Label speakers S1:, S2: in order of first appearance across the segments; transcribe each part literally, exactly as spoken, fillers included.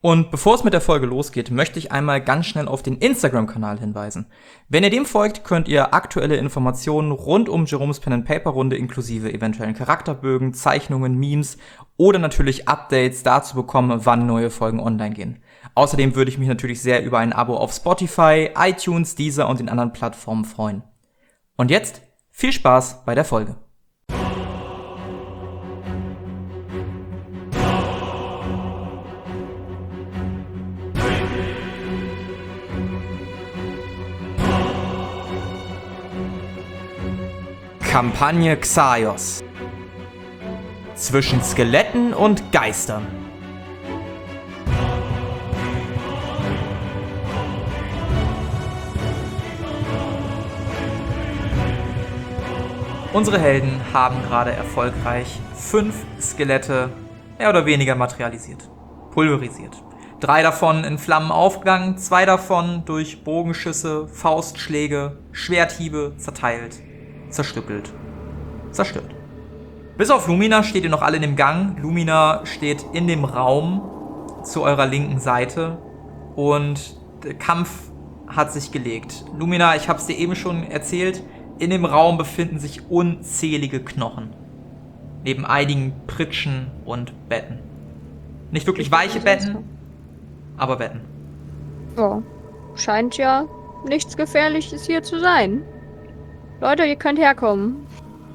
S1: Und bevor es mit der Folge losgeht, möchte ich einmal ganz schnell auf den Instagram-Kanal hinweisen. Wenn ihr dem folgt, könnt ihr aktuelle Informationen rund um Jerome's Pen and Paper Runde inklusive eventuellen Charakterbögen, Zeichnungen, Memes oder natürlich Updates dazu bekommen, wann neue Folgen online gehen. Außerdem würde ich mich natürlich sehr über ein Abo auf Spotify, iTunes, Deezer und den anderen Plattformen freuen. Und jetzt viel Spaß bei der Folge. Kampagne Xaios. Zwischen Skeletten und Geistern. Unsere Helden haben gerade erfolgreich fünf Skelette mehr oder weniger materialisiert, pulverisiert. Drei davon in Flammen aufgegangen, zwei davon durch Bogenschüsse, Faustschläge, Schwerthiebe zerteilt, zerstückelt, zerstört. Bis auf Lumina steht ihr noch alle in dem Gang. Lumina steht in dem Raum zu eurer linken Seite und der Kampf hat sich gelegt. Lumina, ich habe es dir eben schon erzählt, in dem Raum befinden sich unzählige Knochen. Neben einigen Pritschen und Betten. Nicht wirklich weiche Betten, aber Betten.
S2: Ja, scheint ja nichts Gefährliches hier zu sein. Leute, ihr könnt herkommen.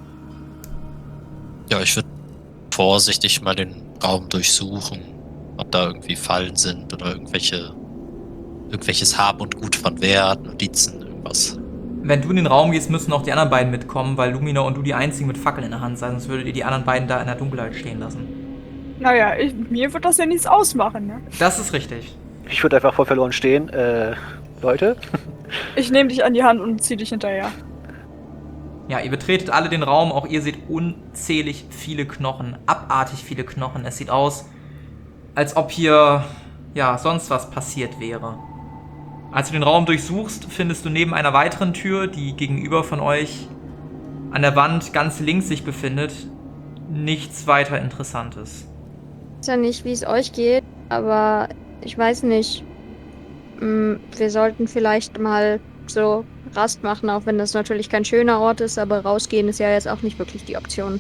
S3: Ja, ich würde vorsichtig mal den Raum durchsuchen, ob da irgendwie Fallen sind oder irgendwelche irgendwelches Hab und Gut von Wert, Notizen, irgendwas.
S1: Wenn du in den Raum gehst, müssen auch die anderen beiden mitkommen, weil Lumina und du die einzigen mit Fackeln in der Hand seid, sonst würdet ihr die anderen beiden da in der Dunkelheit stehen lassen.
S4: Naja, ich, mir wird das ja nichts ausmachen, ne?
S1: Das ist richtig.
S5: Ich würde einfach voll verloren stehen. Äh, Leute?
S4: Ich nehme dich an die Hand und zieh dich hinterher.
S1: Ja, ihr betretet alle den Raum, auch ihr seht unzählig viele Knochen, abartig viele Knochen. Es sieht aus, als ob hier, ja, sonst was passiert wäre. Als du den Raum durchsuchst, findest du neben einer weiteren Tür, die gegenüber von euch an der Wand ganz links sich befindet, nichts weiter Interessantes.
S2: Ich weiß ja nicht, wie es euch geht, aber ich weiß nicht. Wir sollten vielleicht mal so Rast machen, auch wenn das natürlich kein schöner Ort ist, aber rausgehen ist ja jetzt auch nicht wirklich die Option.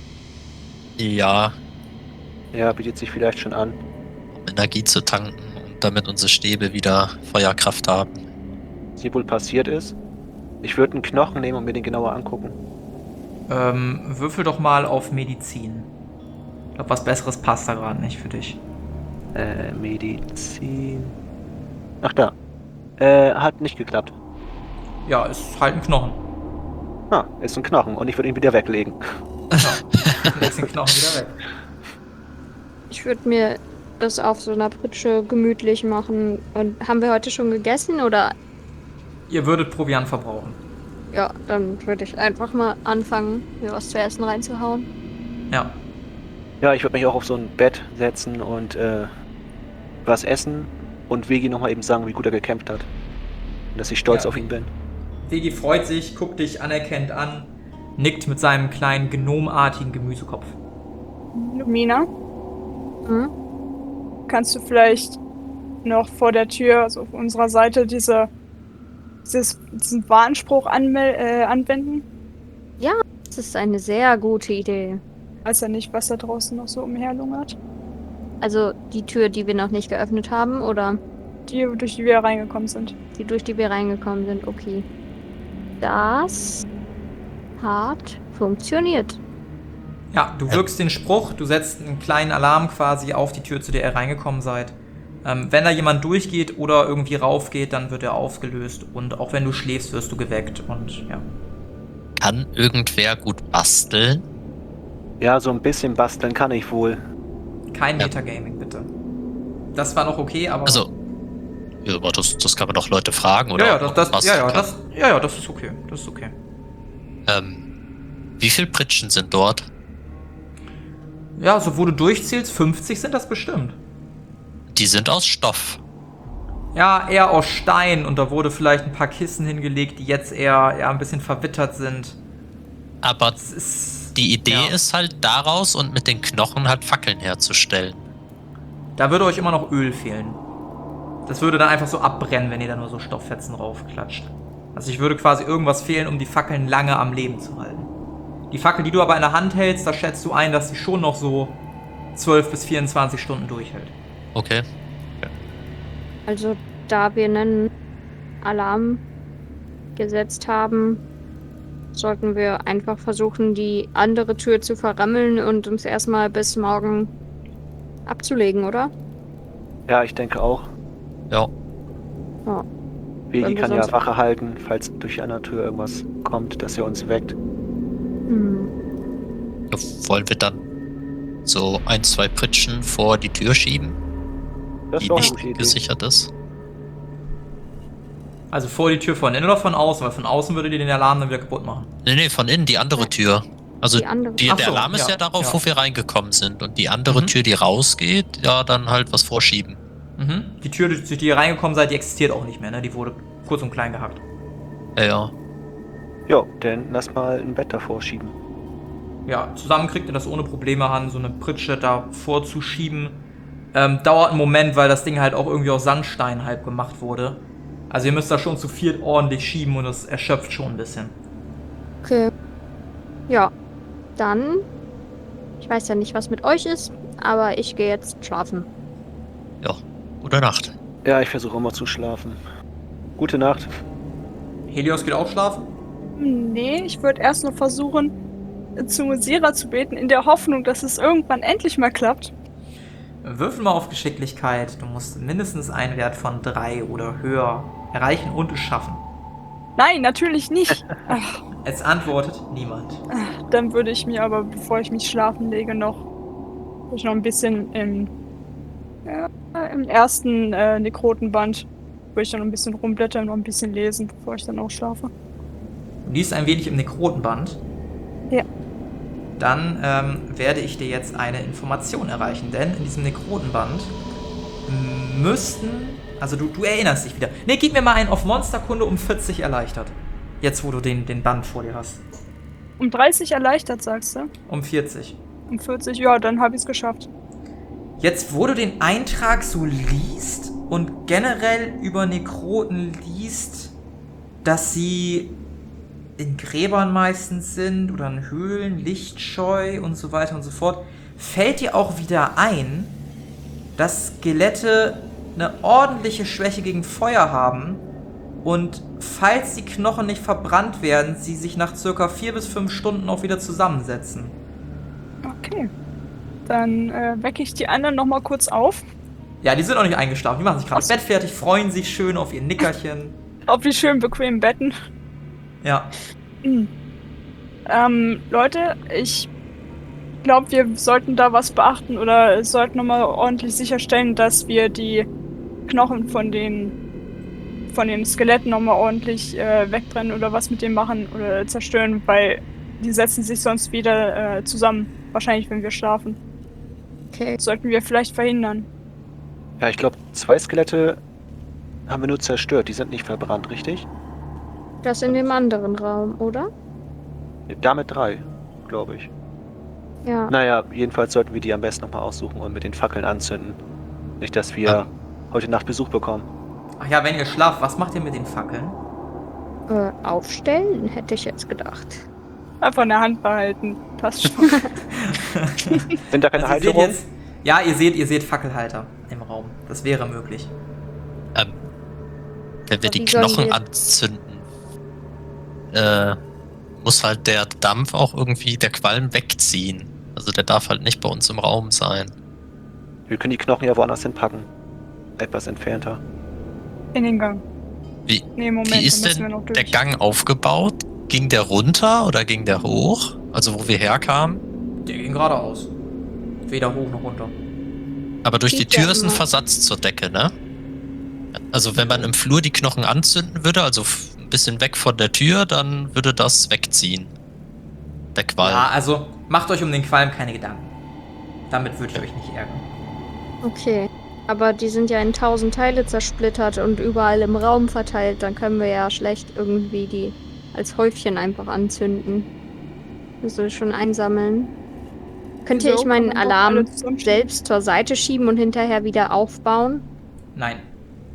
S3: Ja.
S5: Ja, bietet sich vielleicht schon an.
S3: Um Energie zu tanken und damit unsere Stäbe wieder Feuerkraft haben.
S5: Was hier wohl passiert ist? Ich würde einen Knochen nehmen und mir den genauer angucken.
S1: Ähm, würfel doch mal auf Medizin. Ich glaube, was Besseres passt da gerade nicht für dich.
S5: Äh, Medizin... Ach da. Äh, hat nicht geklappt.
S1: Ja, ist halt ein Knochen.
S5: Ah, ist ein Knochen und ich würde ihn wieder weglegen.
S1: Ja, legst den Knochen wieder weg.
S2: Ich würde mir das auf so einer Pritsche gemütlich machen. Und haben wir heute schon gegessen, oder?
S1: Ihr würdet Proviant verbrauchen.
S2: Ja, dann würde ich einfach mal anfangen, mir was zu essen reinzuhauen.
S1: Ja.
S5: Ja, ich würde mich auch auf so ein Bett setzen und äh, was essen und Vegi nochmal eben sagen, wie gut er gekämpft hat. Und dass ich stolz
S1: Ja.
S5: auf ihn bin.
S1: Vegi freut sich, guckt dich anerkennend an, nickt mit seinem kleinen gnomartigen Gemüsekopf.
S4: Lumina,
S2: Hm?
S4: kannst du vielleicht noch vor der Tür, also auf unserer Seite, diese, dieses, diesen Warnspruch anmel- äh, anwenden?
S2: Das ist eine sehr gute Idee.
S4: Weiß ja nicht, was da draußen noch so umherlungert.
S2: Also die Tür, die wir noch nicht geöffnet haben, oder
S4: Die, durch die wir reingekommen sind.
S2: die, durch die wir reingekommen sind, okay. Das hat funktioniert.
S1: Ja, du wirkst den Spruch, du setzt einen kleinen Alarm quasi auf die Tür, zu der ihr reingekommen seid. Ähm, wenn da jemand durchgeht oder irgendwie raufgeht, dann wird er aufgelöst und auch wenn du schläfst, wirst du geweckt und ja.
S3: Kann irgendwer gut basteln?
S5: Ja, so ein bisschen basteln kann ich wohl.
S1: Kein
S3: Ja.
S1: Metagaming, bitte. Das war noch okay, aber...
S3: Also, ja, aber das, das kann man doch Leute fragen, oder?
S1: ja, ja, das, das,
S3: Was
S1: ja, ja,
S3: kann.
S1: das, ja, ja, das ist okay, das ist okay.
S3: Ähm, wie viele Pritschen sind dort?
S1: Ja, so wo du durchzählst, fünfzig sind das bestimmt.
S3: Die sind aus Stoff.
S1: Ja, eher aus Stein und da wurde vielleicht ein paar Kissen hingelegt, die jetzt eher, eher ein bisschen verwittert sind.
S3: Aber
S1: Es ist,
S3: die Idee
S1: ja.
S3: ist halt daraus und mit den Knochen halt Fackeln herzustellen.
S1: Da würde euch immer noch Öl fehlen. Das würde dann einfach so abbrennen, wenn ihr da nur so Stofffetzen raufklatscht. Also ich würde quasi irgendwas fehlen, um die Fackeln lange am Leben zu halten. Die Fackel, die du aber in der Hand hältst, da schätzt du ein, dass sie schon noch so zwölf bis vierundzwanzig Stunden durchhält.
S3: Okay.
S2: Also, da wir einen Alarm gesetzt haben, sollten wir einfach versuchen, die andere Tür zu verrammeln und uns erstmal bis morgen abzulegen, oder?
S5: Ja, ich denke auch.
S3: Ja.
S2: Ja.
S5: Vegi
S2: Wenn wir
S5: kann ja
S2: sonst-
S5: Wache halten, falls durch die andere Tür irgendwas kommt, dass er uns weckt.
S2: Hm.
S3: Ja, wollen wir dann so ein, zwei Pritschen vor die Tür schieben,
S5: Das
S3: die
S5: ist doch eine
S3: nicht
S5: gute Idee.
S3: gesichert ist?
S1: Also vor die Tür von innen oder von außen? Weil von außen würde die den Alarm dann wieder kaputt machen.
S3: Nee, nee, von innen, die andere Tür. Also
S2: Die andere.
S3: die,
S1: Ach
S3: der
S1: so,
S3: Alarm ist
S1: ja,
S3: ja darauf,
S1: ja.
S3: wo wir reingekommen sind. Und die andere
S1: Mhm.
S3: Tür, die rausgeht, ja, dann halt was vorschieben.
S1: Mhm. Die Tür, durch die ihr reingekommen seid, die existiert auch nicht mehr, ne? Die wurde kurz und klein gehackt.
S3: Ja, ja.
S5: Jo, dann lass mal ein Bett davor schieben.
S1: Ja, zusammen kriegt ihr das ohne Probleme an, so eine Pritsche da vorzuschieben. Ähm, dauert einen Moment, weil das Ding halt auch irgendwie aus Sandstein halb gemacht wurde. Also ihr müsst da schon zu viert ordentlich schieben und das erschöpft schon ein bisschen.
S2: Okay. Ja. Dann. Ich weiß ja nicht, was mit euch ist, aber ich gehe jetzt schlafen.
S3: Ja. Gute Nacht.
S5: Ja, ich versuche immer zu schlafen. Gute Nacht.
S1: Helios geht auch schlafen?
S4: Nee, ich würde erst noch versuchen, zu Musira zu beten, in der Hoffnung, dass es irgendwann endlich mal klappt.
S1: Würfel mal auf Geschicklichkeit. Du musst mindestens einen Wert von drei oder höher erreichen und es schaffen.
S4: Nein, natürlich nicht. Ach,
S1: Es antwortet niemand.
S4: dann würde ich mir aber, bevor ich mich schlafen lege, noch, würde ich noch ein bisschen im, ja, im ersten äh, Nekrotenband, würde ich dann noch ein bisschen rumblättern und noch ein bisschen lesen, bevor ich dann auch schlafe.
S1: Du liest ein wenig im Nekrotenband.
S4: Ja.
S1: Dann ähm, werde ich dir jetzt eine Information erreichen, denn in diesem Nekrotenband müssten, also du, du erinnerst dich wieder. Ne, gib mir mal einen auf Monsterkunde um vierzig erleichtert. Jetzt, wo du den, den Band vor dir hast.
S4: Um dreißig erleichtert, sagst du?
S1: Um vierzig.
S4: Um vierzig, ja, dann habe ich es geschafft.
S1: Jetzt, wo du den Eintrag so liest und generell über Nekroten liest, dass sie in Gräbern meistens sind oder in Höhlen, lichtscheu und so weiter und so fort, fällt dir auch wieder ein, dass Skelette eine ordentliche Schwäche gegen Feuer haben und falls die Knochen nicht verbrannt werden, sie sich nach circa vier bis fünf Stunden auch wieder zusammensetzen.
S4: Okay. Dann äh, wecke ich die anderen nochmal kurz auf.
S1: Ja, die sind noch nicht eingeschlafen, die machen sich gerade
S4: Ach so.
S1: Bett fertig, freuen sich schön auf ihr Nickerchen.
S4: Auf die schönen bequemen Betten.
S1: Ja.
S4: Hm. Ähm, Leute, ich glaube, wir sollten da was beachten oder sollten nochmal ordentlich sicherstellen, dass wir die Knochen von den von den Skeletten nochmal ordentlich äh, wegbrennen oder was mit denen machen oder zerstören, weil die setzen sich sonst wieder äh, zusammen. Wahrscheinlich, wenn wir schlafen.
S2: Okay.
S4: Das sollten wir vielleicht verhindern.
S5: Ja, ich glaube, zwei Skelette haben wir nur zerstört. Die sind nicht verbrannt, richtig?
S2: Das in dem anderen Raum, oder?
S5: Damit drei, glaube ich.
S2: Ja.
S5: Naja, jedenfalls sollten wir die am besten nochmal aussuchen und mit den Fackeln anzünden. Nicht, dass wir
S3: Ja.
S5: heute Nacht Besuch bekommen.
S1: Ach ja, wenn ihr schlaft, was macht ihr mit den Fackeln?
S2: Äh, aufstellen, hätte ich jetzt gedacht.
S4: Einfach in der Hand behalten. Passt schon.
S5: Sind da keine
S1: Also ihr seht
S5: Halterungen?
S1: jetzt, ja, ihr seht, ihr seht Fackelhalter im Raum. Das wäre möglich.
S3: Ähm, wenn wir
S2: Aber
S3: die
S2: wie sollen
S3: Knochen
S2: wir-
S3: anzünden, äh, muss halt der Dampf auch irgendwie, der Qualm wegziehen. Also der darf halt nicht bei uns im Raum sein.
S5: Wir können die Knochen ja woanders hinpacken. Etwas entfernter.
S4: In den Gang.
S3: Wie,
S4: Nee, Moment,
S3: wie ist
S4: da müssen wir
S3: denn
S4: noch
S3: der
S4: durch.
S3: Gang aufgebaut? Ging der runter oder ging der hoch? Also wo wir herkamen?
S1: Der ging geradeaus. Weder hoch noch runter.
S3: Aber durch die
S2: Sieht ja
S3: Tür ist ein
S2: immer.
S3: Versatz zur Decke, ne? Also wenn man im Flur die Knochen anzünden würde, also f- ein bisschen weg von der Tür, dann würde das wegziehen. Der Qualm.
S1: Ja, also macht euch um den Qualm keine Gedanken. Damit würde ich euch nicht ärgern.
S2: Okay. Aber die sind ja in tausend Teile zersplittert und überall im Raum verteilt. Dann können wir ja schlecht irgendwie die als Häufchen einfach anzünden. Also schon einsammeln. Könnt ihr
S4: Wieso?
S2: ich meinen
S4: Kann man doch
S2: Alarm
S4: alle zusammenstellen.
S2: selbst zur Seite schieben und hinterher wieder aufbauen?
S1: Nein.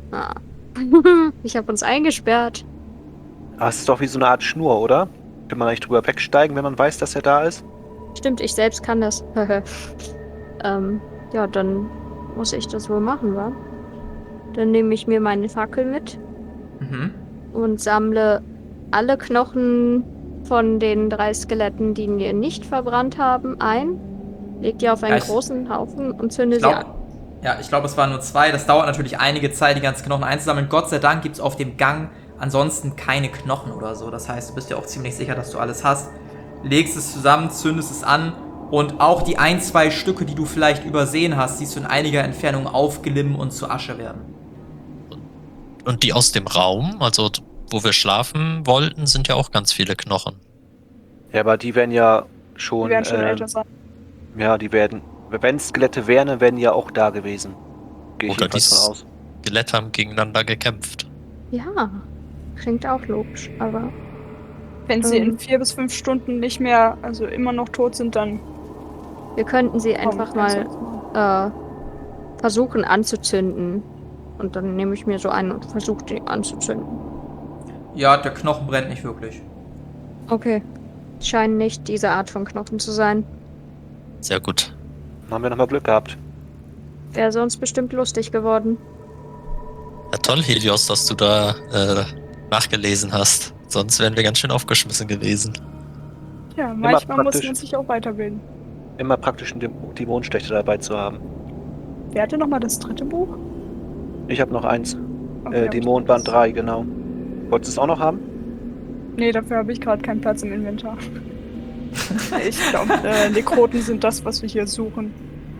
S2: Ah. Ich habe uns eingesperrt.
S5: Aber es ist doch wie so eine Art Schnur, oder? Kann man nicht drüber wegsteigen, wenn man weiß, dass er da ist?
S2: Stimmt, ich selbst kann das. ähm, ja, dann muss ich das wohl machen, wa? Dann nehme ich mir meine Fackel mit
S1: Mhm.
S2: und sammle alle Knochen von den drei Skeletten, die wir nicht verbrannt haben, ein. Leg die auf einen
S1: Ja, ich-
S2: großen Haufen und zünde
S1: Ich
S2: sie
S1: glaub,
S2: an.
S1: ja, ich glaube, es waren nur zwei. Das dauert natürlich einige Zeit, die ganzen Knochen einzusammeln. Gott sei Dank gibt es auf dem Gang ansonsten keine Knochen oder so. Das heißt, du bist ja auch ziemlich sicher, dass du alles hast. Legst es zusammen, zündest es an und auch die ein, zwei Stücke, die du vielleicht übersehen hast, siehst du in einiger Entfernung aufglimmen und zu Asche werden.
S3: Und die aus dem Raum, also wo wir schlafen wollten, sind ja auch ganz viele Knochen.
S5: Ja, aber die werden ja schon.
S4: Die werden schon
S5: ähm,
S4: älter sein.
S5: Ja, die werden. Wenn es Skelette wären, dann wären die ja auch da gewesen. Gehe ich
S3: Oder
S5: jedenfalls
S3: die
S5: von aus.
S3: Skelette haben gegeneinander gekämpft.
S2: Ja, klingt auch logisch, aber
S4: Wenn sie
S2: ähm.
S4: in vier bis fünf Stunden nicht mehr, also immer noch tot sind, dann
S2: wir könnten sie
S4: brauchen wir
S2: einfach
S4: keinen
S2: mal
S4: Sorgen.
S2: äh, versuchen anzuzünden. Und dann nehme ich mir so einen und versuche die anzuzünden.
S1: Ja, der Knochen brennt nicht wirklich.
S2: Okay. Scheinen nicht diese Art von Knochen zu sein.
S3: Sehr gut.
S5: Dann haben wir nochmal Glück gehabt.
S2: Wäre sonst bestimmt lustig geworden.
S3: Ja, toll, Helios, dass du da äh, nachgelesen hast. Sonst wären wir ganz schön aufgeschmissen gewesen.
S4: Ja, manchmal muss
S5: praktisch.
S4: man sich auch weiterbilden.
S5: Immer praktisch einen Däm- Dämonenstecher dabei zu haben.
S4: Wer hatte nochmal das dritte Buch?
S5: Ich habe noch eins.
S4: Okay,
S5: äh,
S4: hab ich
S5: Dämonenband
S4: das-
S5: drei, genau. Wolltest du es auch noch haben?
S4: Nee, dafür habe ich gerade keinen Platz im Inventar. Ich glaube, äh, Nekroten sind das, was wir hier suchen.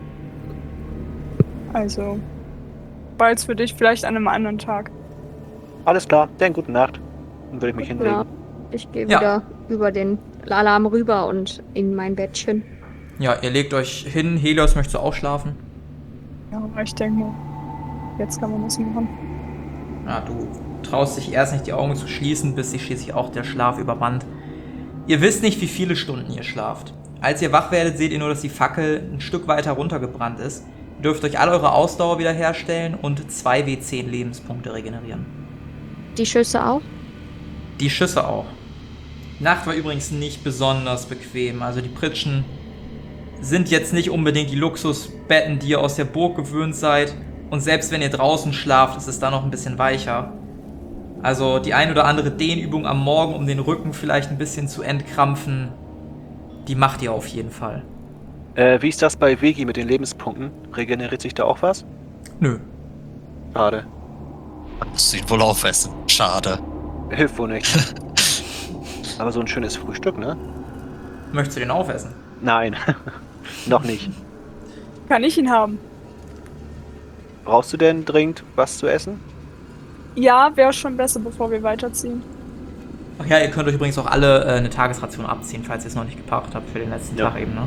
S4: Also, bald für dich, vielleicht an einem anderen Tag.
S5: Alles klar, dann gute Nacht. Dann würde ich mich hinlegen.
S2: Ja, ich gehe
S1: Ja.
S2: wieder über den Alarm rüber und in mein Bettchen.
S1: Ja, ihr legt euch hin. Helios, möchtest du auch schlafen?
S4: Ja, aber ich denke mal, jetzt kann man das machen.
S1: Ja, du traust dich erst nicht, die Augen zu schließen, bis sich schließlich auch der Schlaf übermannt. Ihr wisst nicht, wie viele Stunden ihr schlaft. Als ihr wach werdet, seht ihr nur, dass die Fackel ein Stück weiter runtergebrannt ist. Ihr dürft euch all eure Ausdauer wiederherstellen und zwei W zehn Lebenspunkte regenerieren.
S2: Die Schüsse auch?
S1: Die Schüsse auch. Die Nacht war übrigens nicht besonders bequem. Also die Pritschen sind jetzt nicht unbedingt die Luxusbetten, die ihr aus der Burg gewöhnt seid. Und selbst wenn ihr draußen schlaft, ist es da noch ein bisschen weicher. Also die ein oder andere Dehnübung am Morgen, um den Rücken vielleicht ein bisschen zu entkrampfen, die macht ihr auf jeden Fall.
S5: Äh, wie ist das bei Vegi mit den Lebenspunkten? Regeneriert sich da auch was?
S1: Nö.
S5: Schade.
S3: Man muss ihn wohl aufessen. Schade.
S5: Hilft wohl nicht. Aber so ein schönes Frühstück, ne?
S1: Möchtest du den aufessen?
S5: Nein. Noch nicht.
S4: Kann ich ihn haben?
S5: Brauchst du denn dringend was zu essen?
S4: Ja, wäre schon besser, bevor wir weiterziehen.
S1: Ach ja, ihr könnt euch übrigens auch alle äh, eine Tagesration abziehen, falls ihr es noch nicht geparkt habt für den letzten
S5: Ja.
S1: Tag eben, ne?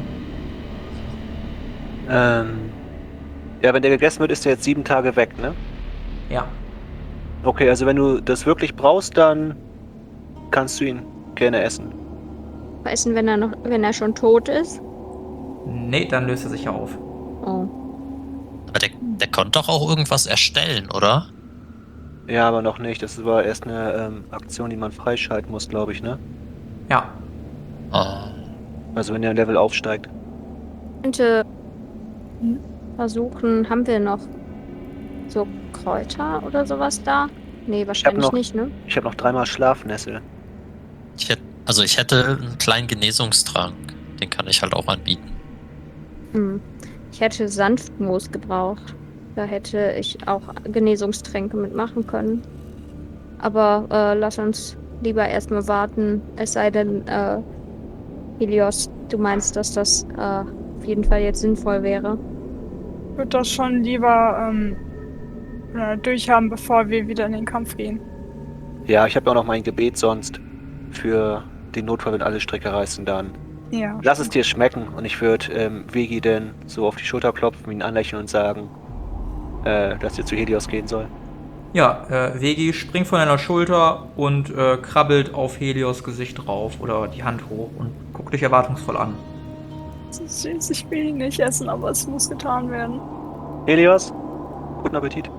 S5: Ähm. Ja, wenn der gegessen wird, ist der jetzt sieben Tage weg, ne?
S1: Ja.
S5: Okay, also wenn du das wirklich brauchst, dann kannst du ihn gerne essen.
S2: Essen, wenn er noch, wenn er schon tot ist?
S1: Nee, dann löst er sich ja auf.
S2: Oh.
S3: Aber der, der konnte doch auch irgendwas erstellen, oder?
S5: Ja, aber noch nicht. Das war erst eine ähm, Aktion, die man freischalten muss, glaube ich, ne?
S1: Ja.
S3: Ah.
S5: Also wenn der Level aufsteigt.
S2: Könnte versuchen, haben wir noch so Kräuter oder sowas da? Nee, wahrscheinlich
S5: noch-
S2: nicht, ne?
S5: Ich habe noch dreimal Schlafnessel.
S3: Ich hätte, also ich hätte einen kleinen Genesungstrank. Den kann ich halt auch anbieten.
S2: Hm. Ich hätte Sanftmoos gebraucht. Da hätte ich auch Genesungstränke mitmachen können. Aber äh, lass uns lieber erstmal warten. Es sei denn, äh, Helios, du meinst, dass das äh, auf jeden Fall jetzt sinnvoll wäre.
S4: Ich würde das schon lieber ähm, äh, durchhaben, bevor wir wieder in den Kampf gehen.
S5: Ja, ich habe ja auch noch mein Gebet sonst für den Notfall, wenn alle Stricke reißen, dann.
S4: Ja.
S5: Lass es dir schmecken und ich würde ähm, Vegi denn so auf die Schulter klopfen, ihn anlächeln und sagen, äh, dass er zu Helios gehen soll.
S1: Ja, äh, Vegi springt von deiner Schulter und äh, krabbelt auf Helios Gesicht drauf oder die Hand hoch und guckt dich erwartungsvoll an.
S4: Das ist süß, ich will ihn nicht essen, aber es muss getan werden.
S5: Helios, guten Appetit.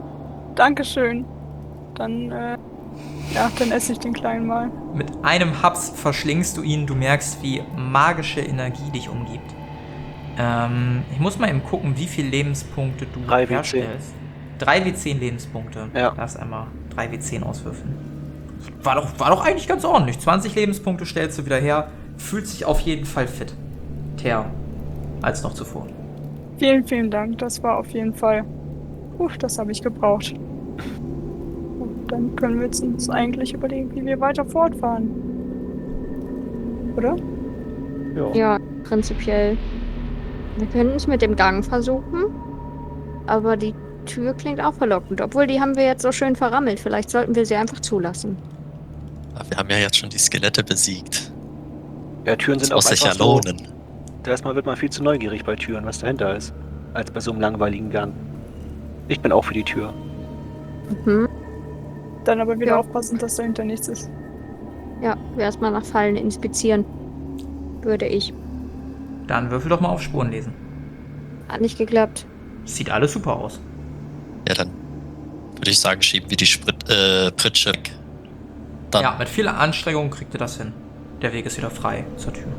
S4: Dankeschön. Dann, äh, ja, dann esse ich den Kleinen mal.
S1: Mit einem Haps verschlingst du ihn, du merkst, wie magische Energie dich umgibt. Ähm, ich muss mal eben gucken, wie viele Lebenspunkte du
S5: drei W zehn.
S1: herstellst. drei W zehn Lebenspunkte.
S5: Ja.
S1: Darfst einmal drei W zehn auswürfeln. War doch, war doch eigentlich ganz ordentlich. zwanzig Lebenspunkte stellst du wieder her. Fühlt sich auf jeden Fall fit. Ter, als noch zuvor.
S4: Vielen, vielen Dank. Das war auf jeden Fall. Puh, das habe ich gebraucht. Gut, dann können wir jetzt uns eigentlich überlegen, wie wir weiter fortfahren. Oder?
S5: Ja.
S2: Ja, prinzipiell. Wir können es mit dem Gang versuchen. Aber die Tür klingt auch verlockend. Obwohl, die haben wir jetzt so schön verrammelt. Vielleicht sollten wir sie einfach zulassen.
S3: Aber wir haben ja jetzt schon die Skelette besiegt.
S5: Ja, Türen
S3: Das
S5: sind
S3: muss
S5: auch
S3: sich ja
S5: einfach so.
S3: lohnen.
S5: Erstmal wird man viel zu neugierig bei Türen, was dahinter ist, als bei so einem langweiligen Gang. Ich bin auch für die Tür.
S2: Mhm.
S4: Dann aber wieder
S2: Ja.
S4: aufpassen, dass dahinter nichts ist.
S2: Ja, erstmal nach Fallen inspizieren. Würde ich.
S1: Dann würfel doch mal auf Spuren lesen.
S2: Hat nicht geklappt.
S1: Sieht alles super aus.
S3: Ja, dann würde ich sagen, schieben wir die Sprit äh, Pritsche weg. Dann
S1: Ja, mit viel Anstrengung kriegt ihr das hin. Der Weg ist wieder frei zur Tür.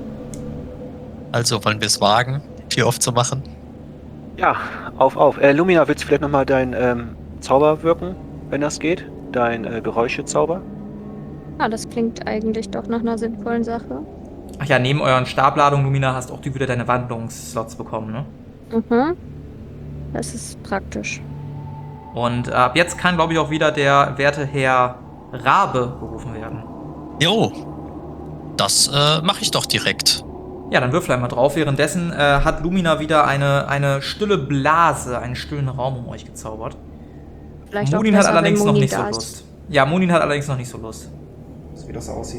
S3: Also wollen wir es wagen, die Tür aufzumachen?
S5: Ja, auf, auf. Äh, Lumina, willst du vielleicht nochmal deinen ähm, Zauber wirken, wenn das geht? Dein äh, Geräuschezauber?
S2: Ah, das klingt eigentlich doch nach einer sinnvollen Sache.
S1: Ach ja, neben euren Stabladungen, Lumina, hast auch du wieder deine Wandlungsslots bekommen, ne?
S2: Mhm. Das ist praktisch.
S1: Und äh, ab jetzt kann, glaube ich, auch wieder der werte Herr Rabe berufen werden.
S3: Jo, das äh, mache ich doch direkt.
S1: Ja, dann würfel einmal drauf. Währenddessen äh, hat Lumina wieder eine, eine stille Blase, einen stillen Raum um euch gezaubert.
S2: Vielleicht
S1: Munin
S2: auch
S1: hat
S2: besser,
S1: allerdings
S2: wenn
S1: noch
S2: Munin
S1: nicht so
S2: da ist.
S1: Lust. Ja, Munin hat allerdings noch nicht so Lust. Wie das aussieht.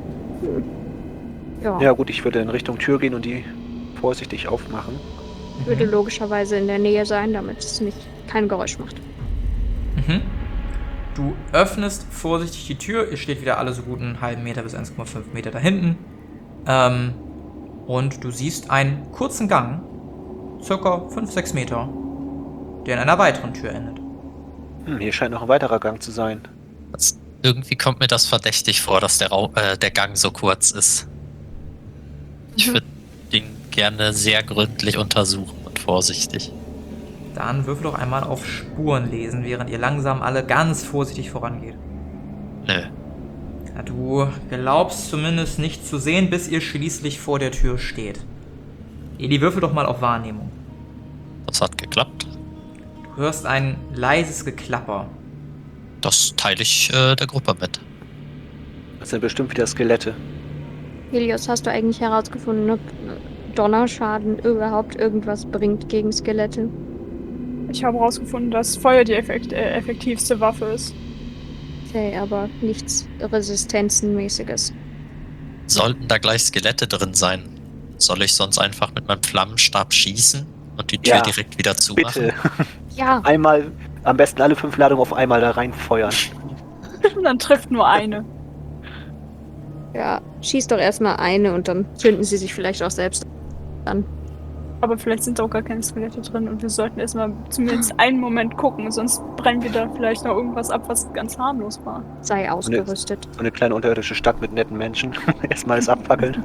S2: Ja,
S5: Ja gut, ich würde in Richtung Tür gehen und die vorsichtig aufmachen.
S2: würde logischerweise in der Nähe sein, damit es nicht kein Geräusch macht.
S1: Mhm. Du öffnest vorsichtig die Tür. Ihr steht wieder alle so gut einen halben Meter bis eins Komma fünf Meter da hinten. Ähm, und du siehst einen kurzen Gang, circa fünf, sechs Meter, der in einer weiteren Tür endet.
S5: Hm, hier scheint noch ein weiterer Gang zu sein.
S3: Das, irgendwie kommt mir das verdächtig vor, dass der, Rau äh, der Gang so kurz ist. Ich
S2: Mhm.
S3: würde den gerne sehr gründlich untersuchen und vorsichtig.
S1: Dann würfel doch einmal auf Spuren lesen, während ihr langsam alle ganz vorsichtig vorangeht.
S3: Nö.
S1: Ja, du glaubst zumindest nicht zu sehen, bis ihr schließlich vor der Tür steht. Eli, würfel doch mal auf Wahrnehmung.
S3: Das hat geklappt.
S1: Du hörst ein leises Geklapper.
S3: Das teile ich äh, der Gruppe mit.
S5: Das sind bestimmt wieder Skelette.
S2: Helios, hast du eigentlich herausgefunden, ob Donnerschaden überhaupt irgendwas bringt gegen Skelette?
S4: Ich habe herausgefunden, dass Feuer die effekt äh, effektivste Waffe ist.
S2: Okay, aber nichts Resistenzenmäßiges.
S3: Sollten da gleich Skelette drin sein, soll ich sonst einfach mit meinem Flammenstab schießen und die Tür
S5: Ja,
S3: direkt wieder zumachen?
S5: Bitte.
S2: Ja,
S5: Einmal, am besten alle fünf Ladungen auf einmal da reinfeuern.
S4: Und dann trifft nur eine.
S2: ja, schieß doch erstmal eine und dann zünden sie sich vielleicht auch selbst an.
S4: Aber vielleicht sind da auch gar keine Skelette drin und wir sollten erstmal zumindest einen Moment gucken, sonst brennen wir da vielleicht noch irgendwas ab, was ganz harmlos war.
S2: Sei ausgerüstet.
S5: So eine kleine unterirdische Stadt mit netten Menschen. Erstmal alles abfackeln.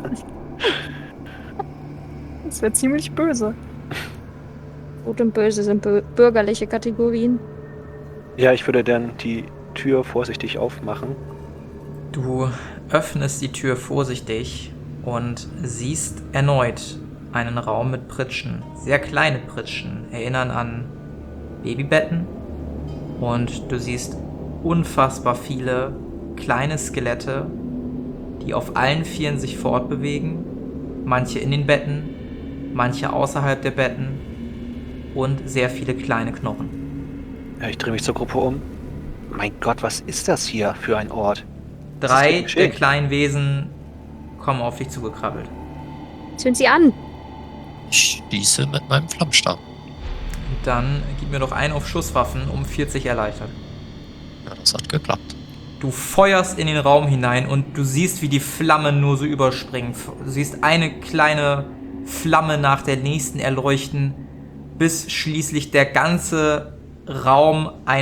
S4: Das wäre ziemlich böse.
S2: Gut und böse sind bö bürgerliche Kategorien.
S5: Ja, ich würde dann die Tür vorsichtig aufmachen.
S1: Du öffnest die Tür vorsichtig und siehst erneut einen Raum mit Pritschen. Sehr kleine Pritschen, erinnern an Babybetten. Und du siehst unfassbar viele kleine Skelette, die auf allen Vieren sich fortbewegen. Manche in den Betten, manche außerhalb der Betten und sehr viele kleine Knochen.
S5: Ja, ich drehe mich zur Gruppe um. Mein Gott, was ist das hier für ein Ort? Was ist
S1: Drei
S5: denn geschehen?
S1: der kleinen Wesen kommen auf dich zugekrabbelt.
S2: Zünd sie an!
S3: Ich schieße mit meinem Flammenstab.
S1: Dann gib mir doch einen auf Schusswaffen, um vierzig erleichtert.
S3: Ja, das hat geklappt.
S1: Du feuerst in den Raum hinein und du siehst, wie die Flammen nur so überspringen. Du siehst eine kleine Flamme nach der nächsten erleuchten, bis schließlich der ganze Raum ein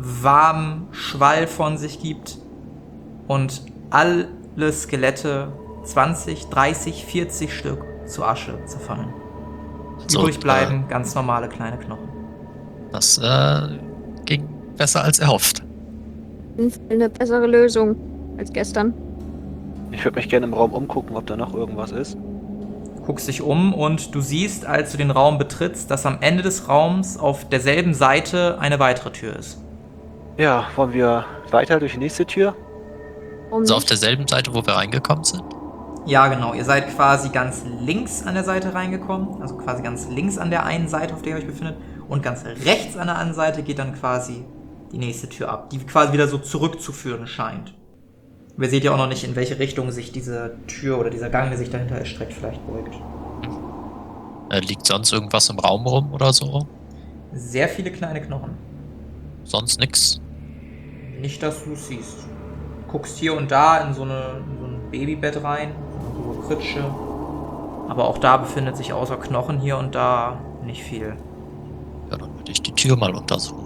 S1: warmen Schwall von sich gibt und alle Skelette, zwanzig, dreißig, vierzig Stück, zu Asche zerfallen.
S3: So,
S1: Übrig bleiben ganz normale kleine Knochen.
S3: Das äh, ging besser als erhofft.
S2: Eine bessere Lösung als gestern.
S5: Ich würde mich gerne im Raum umgucken, ob da noch irgendwas ist.
S1: Guckst dich um und du siehst, als du den Raum betrittst, dass am Ende des Raums auf derselben Seite eine weitere Tür ist.
S5: Ja, wollen wir weiter durch die nächste Tür?
S2: Um
S3: Also auf derselben Seite, wo wir reingekommen sind.
S1: Ja, genau. Ihr seid quasi ganz links an der Seite reingekommen. Also quasi ganz links an der einen Seite, auf der ihr euch befindet. Und ganz rechts an der anderen Seite geht dann quasi die nächste Tür ab, die quasi wieder so zurückzuführen scheint. Wir seht ja auch noch nicht, in welche Richtung sich diese Tür oder dieser Gang, der sich dahinter erstreckt, vielleicht beugt.
S3: Äh, liegt sonst irgendwas im Raum rum oder so?
S1: Sehr viele kleine Knochen.
S3: Sonst nix?
S1: Nicht, dass du es siehst. Du guckst hier und da in so, eine, in so ein Babybett rein, so eine Pritsche. Aber auch da befindet sich außer Knochen hier und da nicht viel.
S3: Ja, dann würde ich die Tür mal untersuchen.